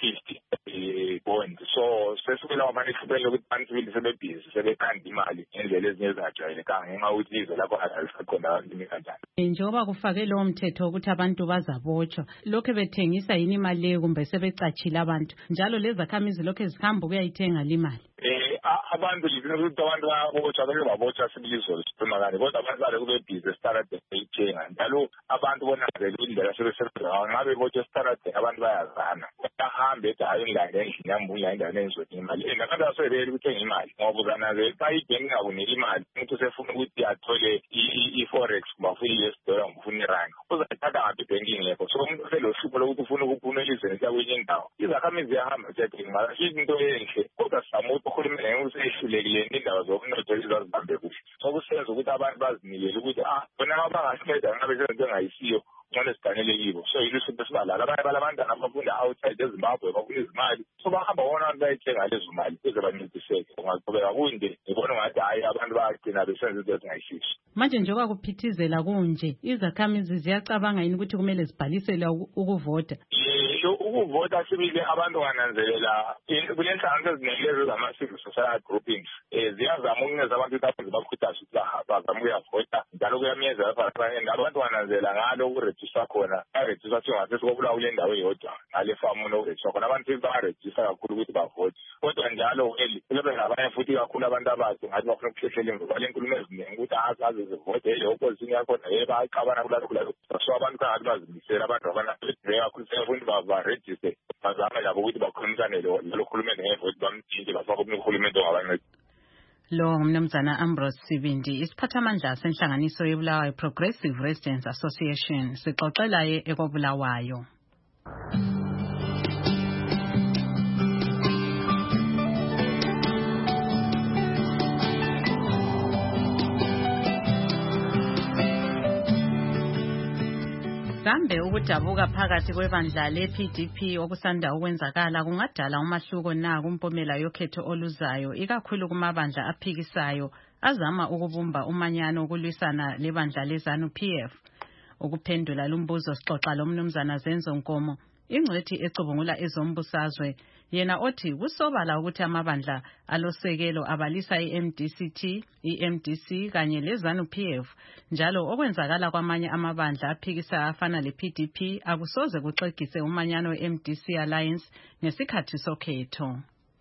$150 bond. So sesibuyela kwamanje ihluphelele ukuthi abantu sibili sebebhizi bekhanda imali ngendlela ezinye ezingajwayelekanga ngenxa yokuthi izwe lakho alisaqonda abantu kanjani. Njengoba kufake lowo mthetho ukuthi abantu bazabotshwa, lokho bethengisa yini imali leyo kumbe sebecatshile abantu njalo lezakhamizi lokho zihamba ukuyayithenga imali? Abantu ukuthi abantu bayabotshwa beke babotshwa sibizo lesiphumakani kodwa abazali kube busy esitaradeni beyithenga njalo abantu bonazela indlela sebesebenza nxa bebotshwa esitaradeni abantu bayazana bahambe ethi hayi ngilande endlini yami buya endaweni engizothi imali abantu basebeyele ukuthenga imali ngoba uzanazela xa ibhenki ingakunika imali umuntu usefuna ukuthi athole i-forex kumbe afuna i-US dollar kumbe ufuna irandi uzayithatha ngaphi ibhenki ingekho so umuntu uselohlupho lokuthi ufuna ukuphuma elizweni siya kwenye indawo izakhamizi ziyahamba ziyathenga imali asithi into enhle kodwa sizamuthi uhulumende ehlulekile indaba zomnotho izazibambe kuhle sokusenza ukuthi abantu bazinikele ukuthi bona abangasinceda nxa besenze engayisiyo ngone siganele kibo so yilusipho esibalala abanye balabantwana abafunda outside eZimbabwe bafuna izimali so bahamba bona abantu bayithenga lezo mali ukuze bancediseke ungaqhubeka kunde ngibona ngathi hayi abantu bayagcina besenza izinto ezingayisizo. Manje njengoba kuphithizela kunje izakhamizi ziyacabanga yini ukuthi kumele zibhalisele ukuvota? Ukuvota sibili abantu bananzelela kulenhlanganiso eziningi ezama-civil society groupings ziyazama ukunceza abantu ukuthi bakhuthaze ukuthi bazame ukuyavota njalo kuyamyeza abantu bananzelela ngalo ukurejista khona bayarejista kuthiwa ngasesikobulawa kule ndawo eyodwa ngale famu nokurejista khona abantu bayarejista kakhulu ukuthi bavote kodwa njalo kulebe ngabanye futhi kakhulu abantu abazi ngathi bafuna ukuhlehlela emva kwale nkulumo eziningi ukuthi azaze zivote le-opposition yakhona bayaqabana kulalo so abantu kangathi bazimisela abantu kakhulu sefundi barejiste bazame labo ukuthi bakhulumisane lo hulumende ngevoti bamtshintshe bafake omunye uhulumende ongabanceda. Lo mnumzana Ambrose Sibindi isiphathamandla senhlanganiso yeBulawayo Progressive Residents Association sixoxela ekobulawayo. Kambe ukudabuka phakathi kwebandla le-PDP okusanda ukwenzakala kungadala umahluko na kumpumela yokhetho oluzayo ikakhulu kumabandla aphikisayo azama ukubumba umanyano ukulwisana lebandla leZANU-PF. Ukuphendula lumbuzo sixoxa lomnumzana Zenzo Nkomo, ingcwethi ecubungula ezombusazwe, yena othi kusobala ukuthi amabandla alosekelo abalisa i-MDCT, i-MDC kanye leZANU-PF, njalo okwenzakala kwamanye amabandla aphikisa afana le-PDP akusoze kuxegise umanyano we-MDC Alliance ngesikhathi sokhetho.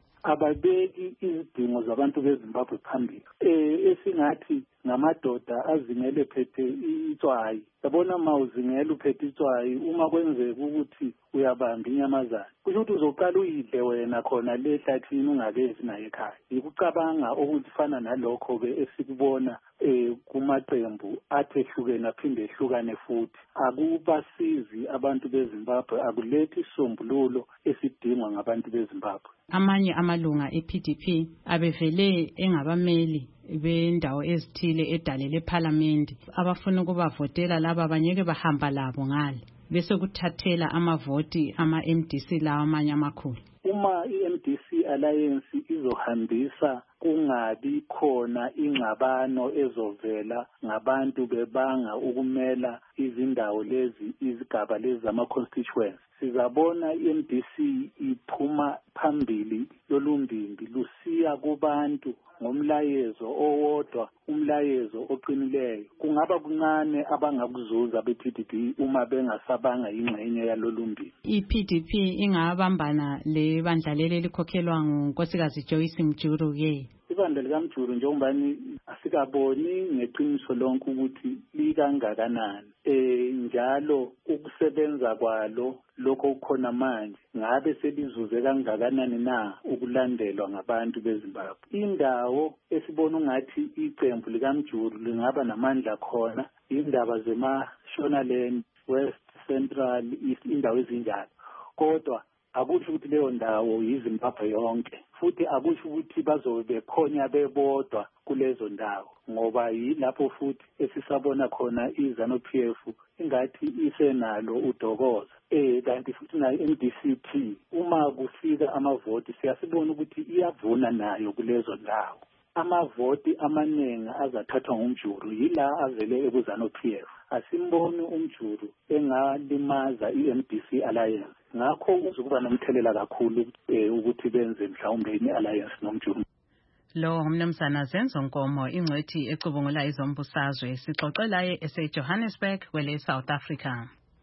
Ababeki izidingo zabantu beZimbabwe phambili. Esingathi ngamadoda azingele phethe itswayi. Yabona mawuzingela uphethe itswayi uma kwenzeka ukuthi uyabamba inyamazana. Kusho ukuthi uzoqala uyidle wena khona le hlathini ungakezi naye ekhaya. Ukucabanga ukuthi fana nalokho ke esikubona kumaqembu athehlukene aphinde ehlukane futhi. Akubasizi abantu beZimbabwe, akulethi isombululo esidingwa ngabantu beZimbabwe. Amanye amalunga e-PDP abevele engabameli bendawo ezithile edale leParliament abafuna ukubavotela laba banyeke bahamba labo ngale bese kuthathela amavoti ama-MDC lawa amanye amakhulu. Uma i-MDC Alliance izohambisa kungabi khona ingxabano ezovela ngabantu bebanga ukumela izindawo lezi izigaba lezi zama-constituents, sizabona i-MDC iphuma phambili lolumbimbi lusiya kubantu ngomlayezo owodwa, umlayezo oqinileyo. Kungaba kuncane abangakuzuza be-PDP uma bengasabanga ingxenye yalolumbimbi. I-PDP ingabambana le bandla leli likhokhelwa ngunkosikazi Joyce Mjuru ke. Ibandla likaMjuru njengobani asikaboni ngeqiniso lonke ukuthi likangakanani. Njalo ukusebenza kwalo lokho kukhona manje ngabe selizuze kangakanani na ukulandelwa ngabantu beZimbabwe. Indawo esibona ungathi iqembu likaMjuru lingaba namandla khona indaba zeMashonaland, West, Central, East, indawo ezinjalo. Kodwa akusho ukuthi leyo ndawo yiZimbabwe yonke, futhi akusho ukuthi bazobe bekhonya bebodwa kulezo ndawo, ngoba yilapho futhi esisabona khona iZANU-PF ingathi isenalo udokoza. Kanti futhi na MDCT uma kufika amavoti siyasibona ukuthi iyavuna nayo kulezo ndawo. Amavoti amaningi azathathwa nguMjuru yila avele ebuZANU-PF. Asimboni uMjuru engalimaza i-MDC Alliance. Ngakho uzokuba nomthelela kakhulu ukuthi benze mhlawumbe i-alliance noMjuru. Lo umnumzana Zenzo Nkomo, ingcwethi ecubungula ezombusazwe, sixoxe laye eseJohannesburg kwele South Africa.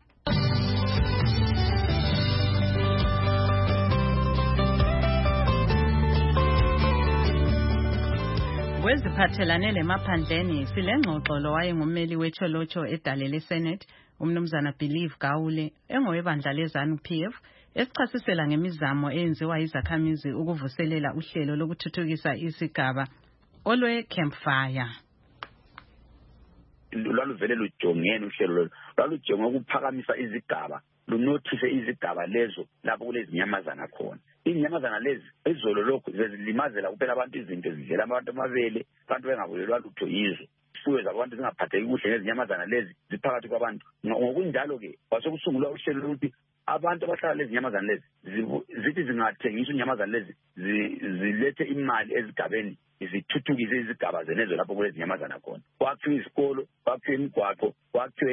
Kweziphathelane lemaphandleni silengxoxo lo wayengummeli wetsholotsho edale leSenate umnumzana Believe Gawule engowebandla leZANU-PF esichasisela ngemizamo eyenziwa izakhamizi ukuvuselela uhlelo lokuthuthukisa isigaba olwe Campfire. Lwaluvele lujongene uhlelo lwalujonge ukuphakamisa izigaba, lunothise izigaba lezo lapho kulezinyamazana khona. Inyamazana lezi izolo lokho zezilimazela kuphela abantu izinto zidlela abantu amabele, abantu bengabulelwa lutho yizo. Fuwe zabantu zingaphatheki kuhle ngezinyamazana lezi ziphakathi kwabantu. Ngokunjalo ke kwasokusungulwa uhlelo lokuthi abantu abahlala lezi nyamazana lezi zithi zingathengiswa inyamazana lezi zilethe imali ezigabeni izithuthukise izigaba zenezo lapho kulezi nyamazana khona. Kwakhiwe izikolo, kwakhiwe imigwaqo, kwakhiwe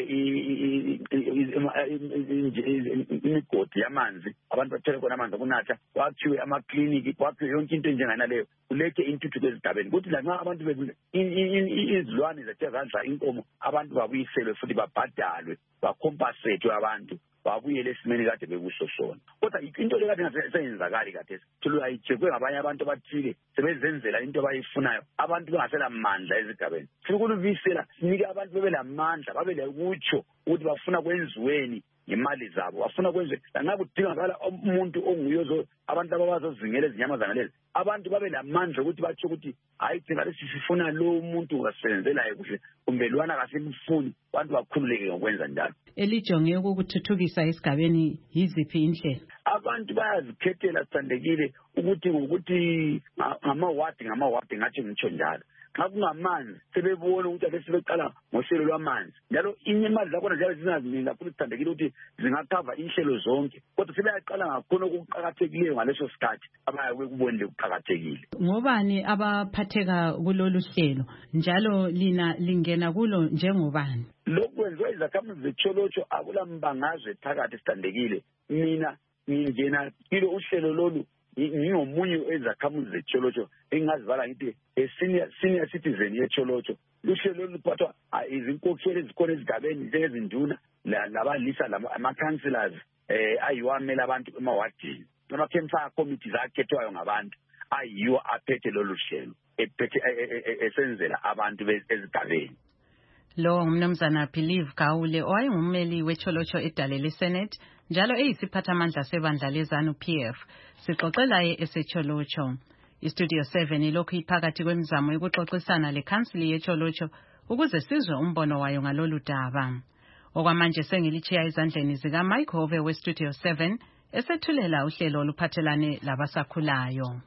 imigodi yamanzi, abantu bathole khona amanzi okunatha, kwakhiwe amakliniki, kwakhiwe yonke into enjenganaleyo kulethe intuthuko ezigabeni. Kuthi lanxa abantu izilwane zethe zadla inkomo abantu babuyiselwe futhi babhadalwe, bakompasethwe abantu babuyele esimeni kade bekuso sona. Kodwa into le kade ngasenzakali kade thulu ayijekwe ngabanye abantu abathile sebezenzela into abayifunayo, abantu bengasela mandla ezigabeni. Funa ukulubisela sinike abantu bebelamandla, babelekutsho ukuthi bafuna kwenziweni ngemali zabo, bafuna kwenze lanxa kudingakala umuntu onguyo abantu abazozingela izinyamazana lezi, abantu babelamandla ukuthi batsho ukuthi hayi thina lesifuna lo muntu ngasebenzelayo kuhle kumbe lwana kasemfuni, abantu bakhululeke ngokwenza njalo. Elijonge ukuthuthukisa esigabeni yiziphi indlela? Abantu bayazikhethela sithandekile ukuthi ngokuthi ngamawadi ngathi ngitsho njalo. xa kungamanzi sebebona ukuthi ake sibeqala ngohlelo lwamanzi njalo imali zakhona njalo zingaziningi kakhulu sithandekile ukuthi zingakhava inhlelo zonke kodwa sebeyaqala ngakhona okuqakathekileyo ngaleso sikhathi abayabe kubonile kuqakathekile. Ngobani abaphatheka kulolu hlelo njalo lina lingena kulo njengobani? Lokhu kwenziwa izakhamuzi zecholotsho akulambangazwe phakathi sithandekile. Mina ngingena kilo uhlelo lolu ngingomunye ezakhamuzi zecholotsho engazivala ngithi senior citizen yecholotsho. Uhlelo luphathwa izinkokheli ezikhona ezigabeni njengezinduna labalisa ama-councillors ayiwamela abantu emawadini ama-campfire committees akhethwayo ngabantu ayiwo aphethe lolu hlelo esenzela abantu ezigabeni. Lo umnumzana Believe Gawule owayengummeli wecholotsho edalele Senate njalo eyisiphathamandla sebandla lezanu PF sixoxelaye esecholotsho. Istudio 7 ilokhu iphakathi kwemizamo yokuxoxisana lekhansili yecholotsho ukuze sizwe umbono wayo ngalolu daba. Okwamanje sengilichiya ezandleni zika Mike Hove westudio 7 esethulela uhlelo oluphathelane labasakhulayo.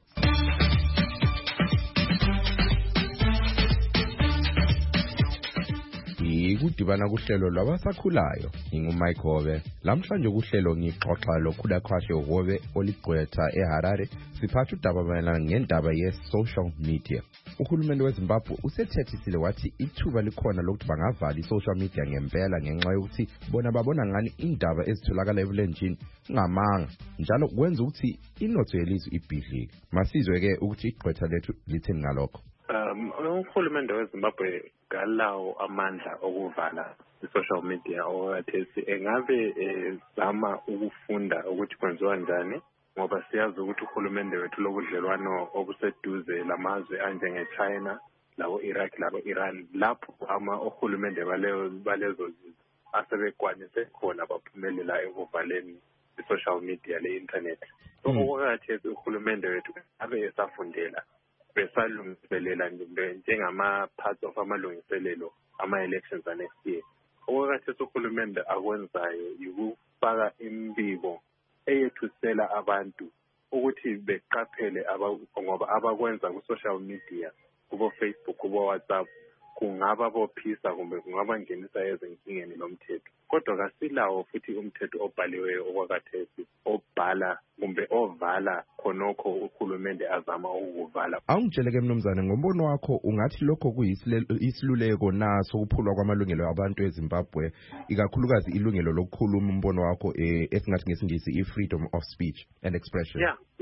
Ikudibana kuhlelo lwabasakhulayo ngingumike Hove. Lamhlanje kuhlelo ngixoxa lokhulakhwashe Hove oligqwetha eHarare siphatha udaba mayelana ngendaba ye-social media. Uhulumende weZimbabwe usethethisile wathi ithuba likhona lokuthi bangavala i-social media ngempela ngenxa yokuthi babona ngani indaba ezitholakala ebulenjini ngamanga njalo kwenza ukuthi inotho yelizwe ibhidlike. Masizwe-ke ukuthi igqwetha lethu lithini ngalokho. Uhulumende weZimbabwe ngalawo amandla okuvala i-social media okathesi engabe zama ukufunda ukuthi kwenziwa njani ngoba siyazi ukuthi uhulumende wethu lokudlelwano obuseduze lamazwe anjenge-China labo-Iraq labo-Iran lapho uhulumende balezo asebekwanise khona baphumelela ekuvaleni i-social media le-internet. So okathesi uhulumende wethu abe esafundela besalungiselela njengama-parts of amalungiselelo ama-elections next year. Okwathi uhulumende akwenzayo yikufaka imbiko eyethusela abantu ukuthi beqaphele ngoba abakwenza ku-social media kubo-Facebook kubo-WhatsApp kungaba bophisa kumbe kungaba ngenisa ezinkingeni lomthetho. Kodwa kasilawo futhi umthetho obhaliweyo okwakathesi obhala kumbe ovala khonokho uhulumende azama ukuvala. Awungitshele-ke mnumzane ngombono wakho ungathi lokho kuyisiluleko naso ukuphulwa kwamalungelo abantu eZimbabwe ikakhulukazi ilungelo lokukhuluma umbono wakho esingathi ngesingisi i-freedom of speech and expression.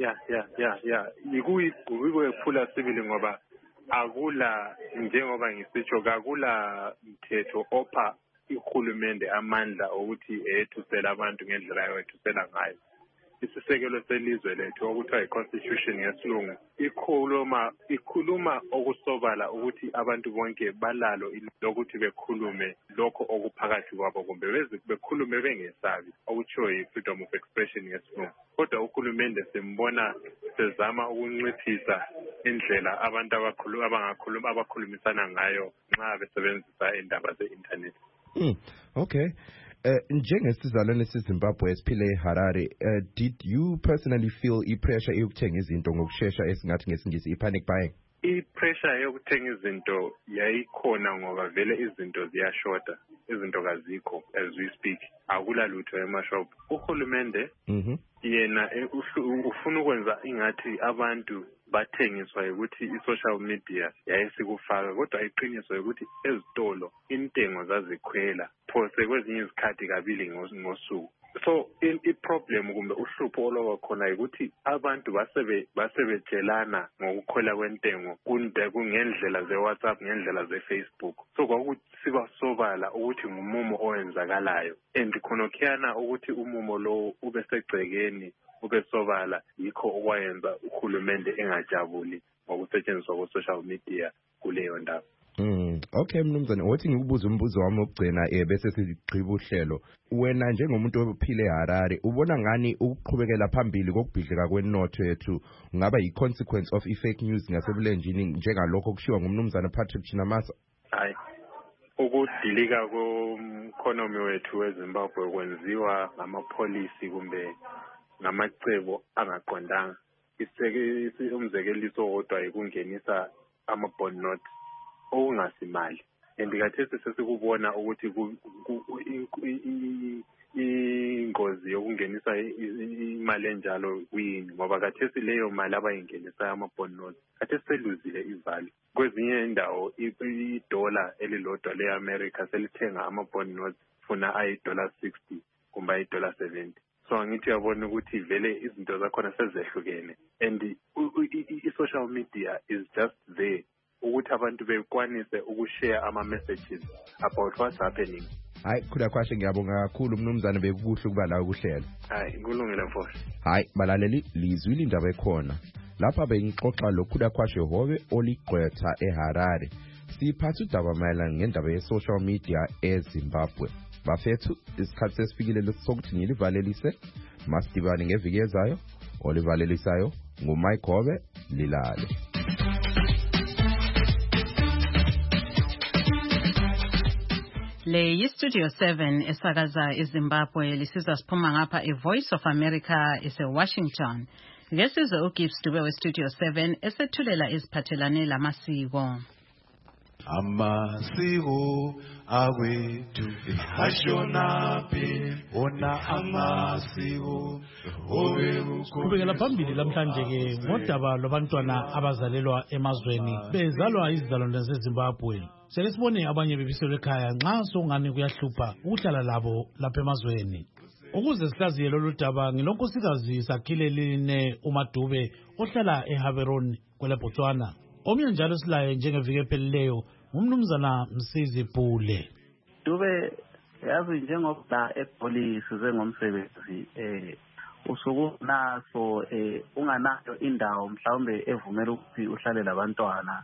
Yikuyiphula sibili ngoba akula njengoba ngisitsho kakula mthetho opha ihulumende amandla ukuthi ethusela abantu ngendlela yokuthusela ngayo. Isisekelo selizwe lethu okuthiwa i-constitution yesilungu ikhuluma okusobala ukuthi abantu bonke balalo lokuthi bekhulume lokho okuphakathi kwabo kumbe bekhulume bengesabi okuthiwa yi-freedom of expression yesilungu. Kodwa uhulumende simbona sezama ukunciphisa indlela abantu abakhulumisana ngayo nxa besebenzisa indaba ze-internet. Okay. Njengesizalwane seZimbabwe esiphile eHarare, did you personally feel i-pressure yokuthenga izinto ngokusheshsha esingathi ngesingisi i-panic buying? I-pressure yokuthenga izinto yayikhona ngoba vele izinto ziyashota, izinto kazikho as we speak. Akula lutho emashop. Uhulumende yena ufuna ukwenza ingathi abantu bathengiswa ukuthi i-social media yayisikufaka kodwa iqiniso ukuthi ezitolo intengo zazikhwela phose kwezinye izikhathi kabili ngosuku. So i-problem kumbe uhlupho olwaba khona ukuthi abantu basebetshelana ngokukhwela kwentengo kungendlela ze-WhatsApp ngendlela ze-Facebook. So kwakusiba sobala ukuthi ngumumo owenzakalayo and khonokhiyana ukuthi umumo lo ube segcekeni ube sobala yikho okwayenza uhulumende engajabuli ngokusetshenziswa ku-social media kuleyo ndaba. Okay mnumzane, wathi ngikubuza umbuzo wami wokugcina bese sigqiba uhlelo. Wena njengomuntu ophile eHarare ubona ngani ukuqhubekela phambili kokubhidlika kwenotho yethu ngaba yi-consequence of i-fake news ngasebulenjini njengalokho kushiwa ngumnumzane Patrick Chinamasa? Hayi, ukudilika komkhonomi wethu weZimbabwe kwenziwa ngamapolisi kumbe ngamacebo angaqondanga. Umzekeliso wodwa yikungenisa ama-bond notes okungasimali. And khathesi sesikubona ukuthi ingozi yokungenisa imali enjalo kuyini, ngoba khathesi leyo mali abayingenisayo ama-bond notes khathesi seluzile ivali. Kwezinye indawo idola elilodwa le-America selithenga ama-bond notes funa $60 kumbe $70. So angithi uyabona ukuthi vele izinto zakhona sezehlukene, and i-social media is just there ukuthi abantu bekwanise ukushare ama-messages about what's happening. Hayi Khudakhwashe, ngiyabonga kakhulu mnumzane, bekukuhle ukuba la ukuhlela. Hayi kulungile mfowethu. Hayi balaleli, lizwile indaba ekhona lapha bengixoxa lo Khudakhwashe Hobe oligqwetha eHarare. Siphatha udaba mayelana ngendaba ye-social media eZimbabwe. Bafethu, isikhathi sesifikile sokuthi ngilivalelise. Masidibane ngeviki ezayo. Olivalelisayo nguMike Hobe, lilale. Le yi-Studio 7 esakaza eZimbabwe, lisizwa siphuma ngapha e-Voice of America ese-Washington. Ngesizwe uGibbs Dube we-Studio 7 esethulela eziphathelane lamasiko. Amasiko awethu ashonaphi ona amasiko kubekela phambili namhlanje ke ngodaba lwabantwana abazalelwa emazweni bezalwa izizalwane zaseZimbabwe. Selesibone abanye bebiselwe ekhaya nxa songani kuyahlupha ukuhlala labo lapha emazweni. Ukuze sihlaziye lolu daba ngilonkosikazi Sakhile Line uMadube ohlala eHaberoni kweleBotswana. Omnye njalo silaye njengeviki ephelileyo umnumzana Msizi Bhule. Dube yazi njengoba epolisi zengomsebenzi usuku naso unganayo indawo mhlawumbe evumela ukuthi uhlale labantwana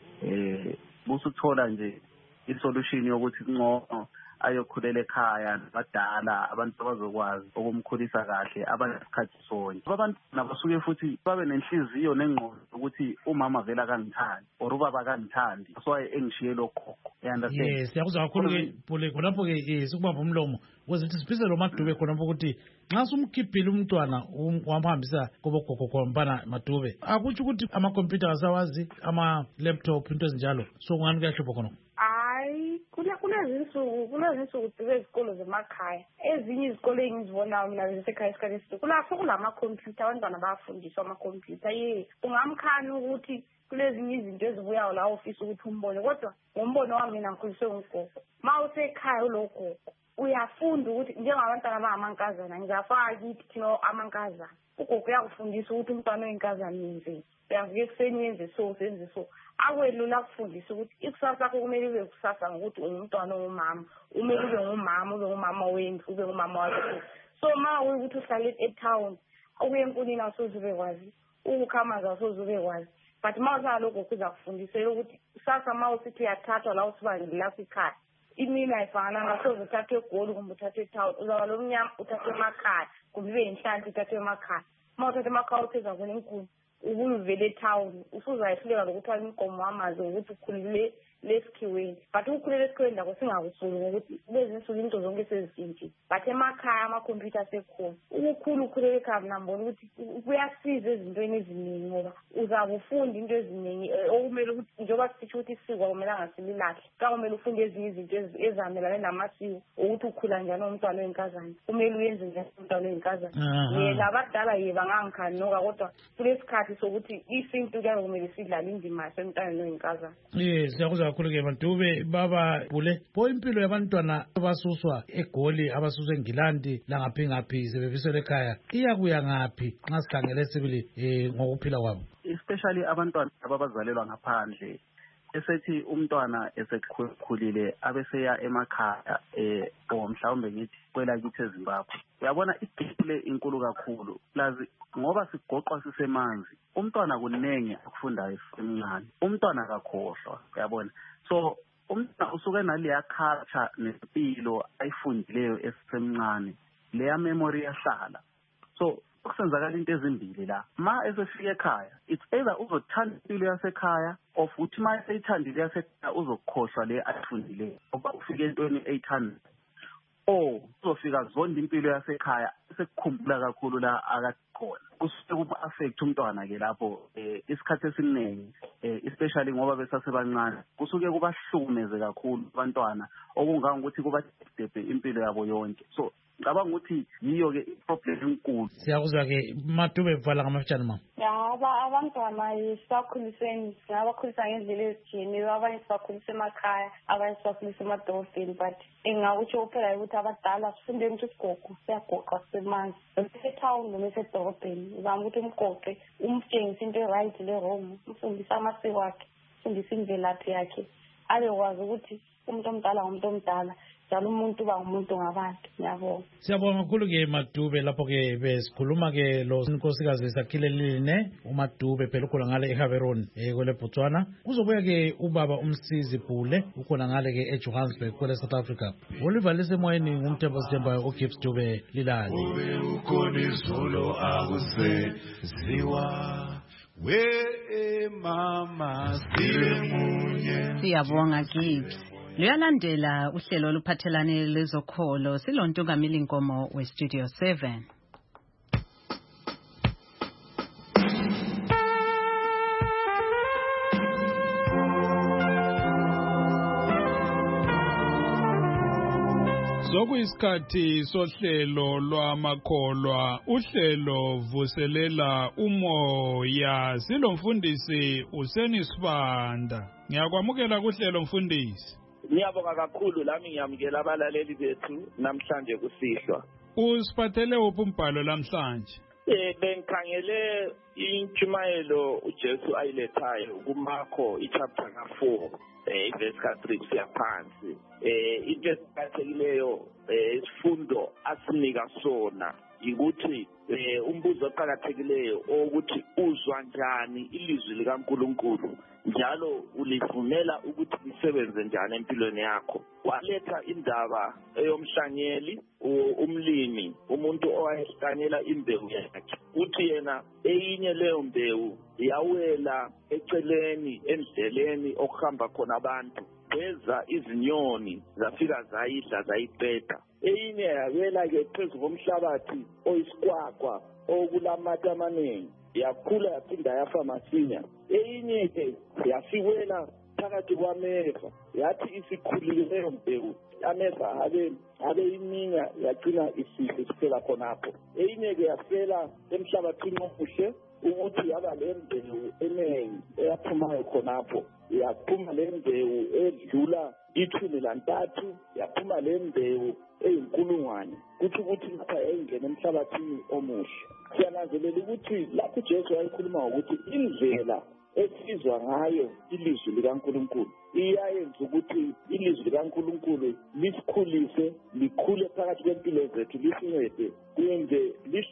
busuthola nje isolution yokuthi ngcono ayokhulela ekhaya abadala abantu abazokwazi ukumkhulisa kahle abanesikhathi sonke. Abantu nabasuke futhi babe nenhliziyo nengqondo ukuthi umama vela akangithandi or ubaba akangithandi so engishiye lokho. Yes, siyakuzwa kakhulu ke Bhule, khonapho ke sikubamba umlomo ukuze siphise lo Madube khonapho ukuthi nxa sumkhiphile umntwana wamhambisa kobogogo khompana Madube akutsho ukuthi ama-computer asawazi, ama-laptop into ezinjalo, so kungani kuyahlupha khonapho? Hayi, kulezinsuku ezikolo zemakhaya ezinye izikolo engizibonayo mina zisekhaya isikhathi eside kulapho kulama-computer, abantwana bayafundiswa ama-computer. Ungamkhani ukuthi kulezinye izinto ezibuyayo la ofisi ukuthi umbone, kodwa ngombono wami mina ngikhuliswe ngugogo. Ma usekhaya ulogogo uyafunda ukuthi njengabantwana abangamankazana ngizafaka kithi thina amankazana, ugogo uyakufundisa ukuthi umntwana oyinkazana yenzeni, uyavuka ekuseni yenze so senze so. Akwelula kufundisa ukuthi ikusasa lakho kumele ube kusasa ngokuthi ungumntwana ongumama, umele ube ngumama wendlu, ube ngumama wakho. So ma ukuthi uhlale etown uye empunini awusoze ube kwazi, ukukhamaza awusoze ube kwazi, but ma uhlala lokho kuza kufundisela ukuthi kusasa ma usithi uyathathwa la usiba ngilapha ekhaya imini ayifana ngasoze uthathwe eGoli kumbe uthathwe etown, uzaba lo mnyama uthathwe emakhaya kumbe ube yinhlanhla uthathwe emakhaya. Ma uthathwe emakhaya utheza khona enkulu ubuvele etown usuzayehluleka lokuthwala imgomo wamazi ukuthi ukhulile lesikhiweni, but ukukhulile esikhiweni lakho singakusuli ngokuthi lezinsuku into zonke sezintshintshile, but emakhaya ama-computer asekhona. Ukukhulu ukhulele ekhaya mina ngibona ukuthi kuyasiza ezintweni eziningi ngoba uzabe ufunda into eziningi okumele ukuthi njengoba sisitsho ukuthi isiko akumelanga sililahle, kumele ufunde ezinye izinto ezamelane namasiko ukuthi ukhula njani umntwana oyinkazana, kumele uyenze njani umntwana oyinkazana. Yena abadala bangangikhanuka kodwa kulesikhathi sokuthi isintu kuyabe kumele sidlale indima yasemntwaneni oyinkazana. Yes, siyakuzwa kakhulu ke Madube. Baba Bhule, pho impilo yabantwana abasuswa eGoli abasuswa eNgilandi langaphi ngaphi sebebiselwe ekhaya iyakuya ngaphi nxa sikhangele sibili ngokuphila kwabo, especially abantwana abazalelwa ngaphandle esethi umntwana esekhulile abeseya emakhaya or mhlawumbe ngithi kwela kithi eZimbabwe. Uyabona igile inkulu kakhulu lazi ngoba sigoqwa sisemanzi, umntwana kunenge akufundayo emncane, umntwana akakhohlwa. Uyabona, so umntwana usuke naleya culture nempilo ayifundileyo esemncane, leya memory yahlala. So kusenzakala into ezimbili la, ma esefika ekhaya it's either uzothanda impilo yasekhaya of uthi ma eseyithandile yasekhaya uzokukhohlwa le ayifundileyo ngoba ufike entweni 800, or uzofika zonke impilo yasekhaya sekukhumbula kakhulu la akakhona. kusuke kuba-affect umntwana ke lapho isikhathi esiningi especially ngoba besasebancane kusuke kubahlukumeze kakhulu abantwana okungangokuthi kubadebe impilo yabo yonke. So ngicabanga ukuthi yiyo-ke iproblem enkulu. Siyakuzwa-ke Madube vala ngamafitshane ma. Abantwana sibakhuliseni singabakhulisa ngendlela ezijiyeniyo, abanye sibakhulisa emakhaya, abanye sibakhulisa emadolobheni, but engakutsho kuphela ukuthi abadala sifundeni ukuthi isigogo siyagoqa sisemanzi. Esethawuni noma esedolobheni uzama ukuthi umgoqe umtshengise into e-right le-wrong, umfundise amasiko akhe, umfundise imvelaphi yakhe, abekwazi ukuthi umuntu omdala ngumuntu omdala, njalo umuntu uba ngumuntu ngabantu. Ngiyabonga. Siyabonga kakhulu-ke Madube. Lapho-ke besikhuluma-ke lo nkosikazi Sakhile uMadube phela ukhona ngale eHaveroni kwele Botswana. Kuzobuya-ke ubaba uMsizi Bhule ukhona ngale-ke eJohannesburg kwele South Africa. Oliver lisemoyeni ngumthemba Sithembayo uGibbs Dube Lilali. Ube ukhona izolo akusenziwa we mama simunye. Siyabonga Gibbs. Luyalandela uhlelo oluphathelane lezokholo silontungameli Nkomo weStudio 7. Sokuyisikhathi sohlelo lwamakholwa, uhlelo vuselela umoya. Silomfundisi uSenisibanda. Ngiyakwamukela kuhlelo mfundisi. Ngiyabonga kakhulu, lami ngiyamukela abalaleli bethu namhlanje kusihlwa. Usiphathele uphi umbhalo namhlanje? Bengikhangele intshumayelo uJesu ayilethayo kuMarko ichapter ka4 verse ka3 kuya phansi. Into esiqathekileyo isifundo asinika sona ukuthi umbuzo oqhakathekileyo ukuthi uzwa njani ilizwi likaNkulunkulu njalo ulivumela ukuthi lisebenze njani empilweni yakho. Waletha indaba eyomhlanyeli, umlimi, umuntu owayehlanyela imbewu yakhe. Uthi yena eyinye leyo mbewu yawela eceleni endleleni okuhamba khona abantu, beza izinyoni zafika zayidla zayiqeda. Eyinye yawela-ke phezu komhlabathi oyisikwakwa okulamathe amaningi, yakhula yaphinda yafa masinya. Eyinye-ke yafiwela phakathi kwameva, yathi isikhulile leyo mbewu ameva abe iminya yagcina isihle isiphela khonapho. Eyinye-ke yafela emhlabathini omuhle ukuthi yaba le mbewu enengi eyaphumayo khonapho. Yaphuma le mbewu edlula 13, yaphuma le mbewu eyinkulungwane. Kuthi ukuthi lapha yayingena emhlabathini omuhle. Siyananzelela ukuthi lapho uJesu wayekhuluma ukuthi indlela esizwa ngayo ilizwi likaNkulunkulu iyayenza ukuthi ilizwi likaNkulunkulu lisikhulise, likhule phakathi kwempilo zethu, lisincede kumbe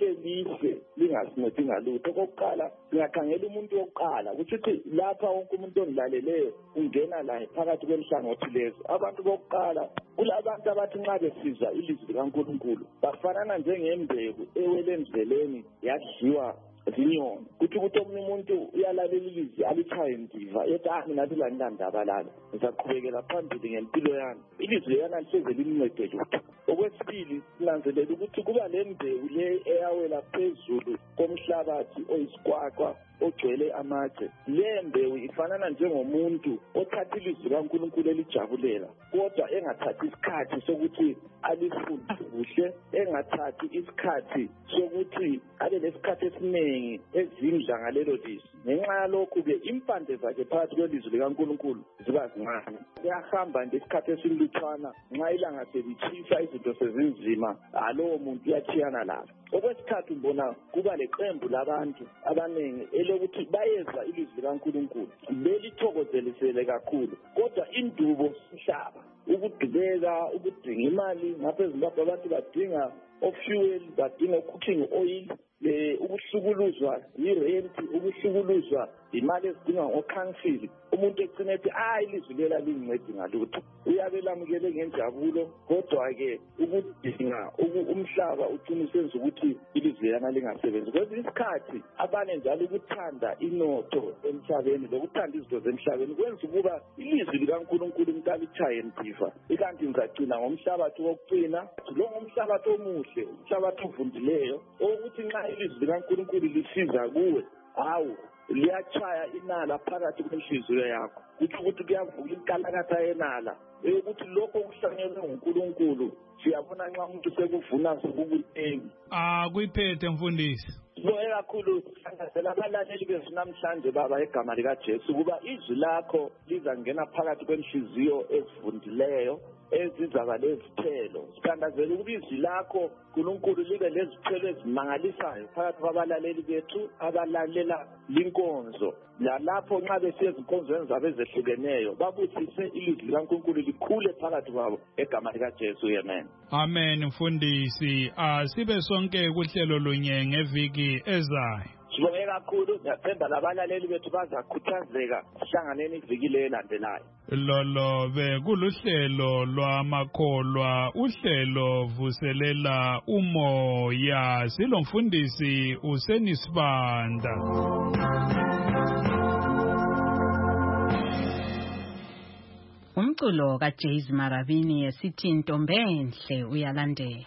lihle lingasincedi ngalutho. Okokuqala singakhangela umuntu wokuqala ukuthi lapha wonke umuntu onilaleleyo ungena laye phakathi kwemhlangothi lezo. Abantu bokuqala kulabantu abathi nxa besizwa ilizwi likaNkulunkulu bafanana njengembewu ewele endleleni yadliwa zinyoni. Kuthi omunye umuntu uyalalela ilizwi alitshaye ndiva ethi nathi lanindaba lala ngizaqhubekela phambili ngempilo yami. Ilizwi yana lihleze limncede lutho. Okwesibili sinanzelela ukuthi kuba le mbewu le eyawela phezulu komhlabathi oyisikwakwa ogcwele amatshe. Le mbewu ifanana njengomuntu othatha ilizwi likaNkulunkulu elijabulela kodwa engathathi isikhathi sokuthi alifunde kuhle, engathathi isikhathi sokuthi abe lesikhathi esiningi ezindla ngalelo lizwi. Ngenxa yalokhu-ke impande zakhe phakathi kwelizwi likaNkulunkulu ziba zincane. Uyahamba nje isikhathi esilutshwana, nxa ilanga selitshisa izinto sezinzima, lowo muntu uyachiyana lalo. Okwesithathu mbona kuba leqembu labantu abaningi elokuthi bayezwa ilizwi likaNkulunkulu belithokozelisele kakhulu, kodwa indubo sihlaba, ukudubeka, ukudinga imali. Ngapha eZimbabwe abantu badinga ofuel, badinga cooking oil, ukuhlukuluzwa irent, ukuhlukuluzwa imali ezidingwa ngokhansili. Umuntu egcina ethi ilizwi lela lingincedi ngalutho, uyabe lamukele ngenjabulo, kodwa-ke ukudinga umhlaba ugcina usenza ukuthi ilizwi lana lingasebenzi. Kwesinye isikhathi abane njalo ukuthanda inotho emhlabeni lokuthanda izinto zemhlabeni kwenza ukuba ilizwi likaNkulunkulu umuntu alitshaye ndiva. Ikanti ngizagcina ngomhlabathi wokucina, lo ngumhlabathi omuhle, umhlabathi ovundileyo, ukuthi nxa ilizwi likaNkulunkulu lisiza kuwe, hawu liyachaya inala phakathi kwenhliziyo yakho. Kuthi ukuthi kuyavuka inkalakatha yenala eyokuthi lokho okuhlanyelwe nguNkulunkulu siyabona nxa umuntu sekuvuna sekukuningi. Kuyiphethe mfundisi. Sibonge kakhulu sihlangazela abalaleli bethu namhlanje baba egama likaJesu kuba izwi lakho lizangena phakathi kwenhliziyo ezivundileyo ezizaba lezithelo. Sithandazela ukuba izwi lakho uNkulunkulu libe lezithelo ezimangalisayo phakathi kwabalaleli bethu abalalela linkonzo. Lapho nxa besiya ezinkonzweni zabo ezehlukeneyo babusise ilizwi likaNkulunkulu likhule phakathi kwabo egama likaJesu. Amen. Amen mfundisi. Sibe sonke kuhlelo lunye ngeviki ezayo. Sibonge kakhulu, ngiyathemba labalaleli bethu bazakhuthazeka sihlanganeni iviki lelandelayo. Lolo bekuluhlelo lwamakholwa, uhlelo vuselela umoya. Silomfundisi uSenisibanda. Umculo kaJaze Marabini esithi Ntombenhle uyalandela.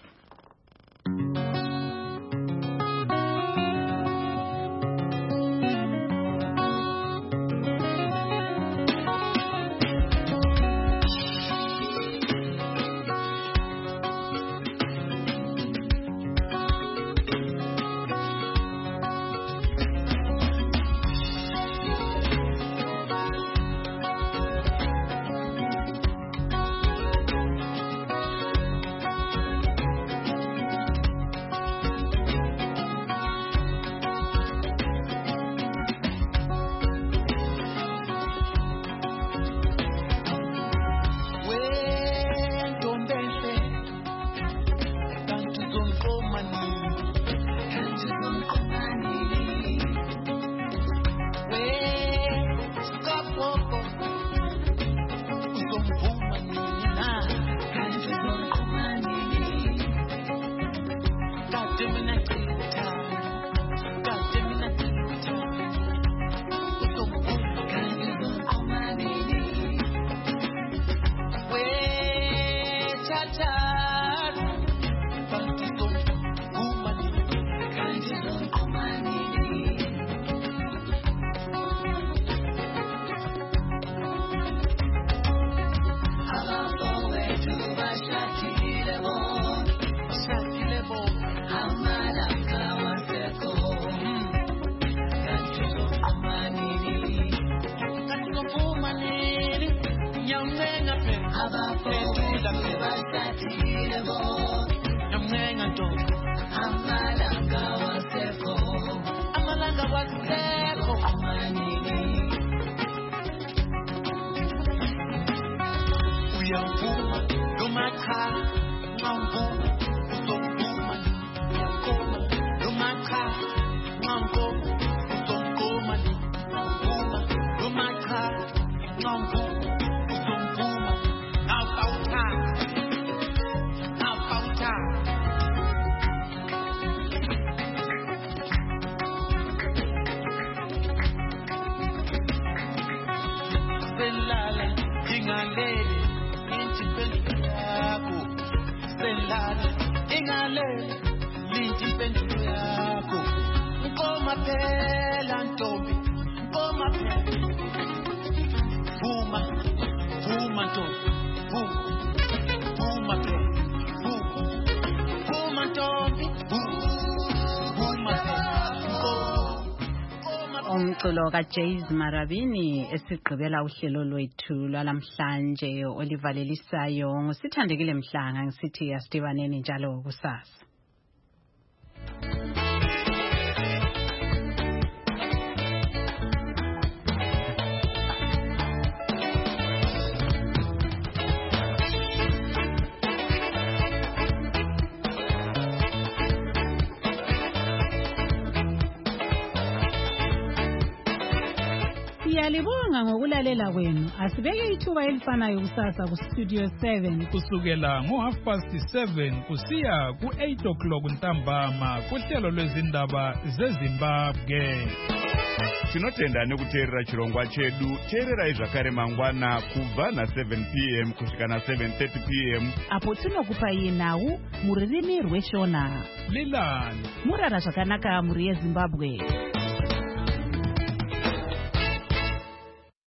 Umculo kaJaze Marabini esigqibela uhlelo lwethu lwalamhlanje olivalelisayo ngusithandekile Mhlanga ngisithi asidibaneni njalo kusasa. Sibonga ngokulalela kwenu. Asibeke ithuba elifanayo kusasa kustudio 7 kusukela ngo7:30 kusiya ku8 o'clock ntambama kuhlelo lwezindaba zeZimbabwe. Tinotenda nekuteerera chirongwa chedu. Teererai zvakare mangwana kubva na7 p.m. kusvika na7:30 p.m. apo tinokupai nhau muririmi rweshona. Lilani murara zvakanaka muri yeZimbabwe.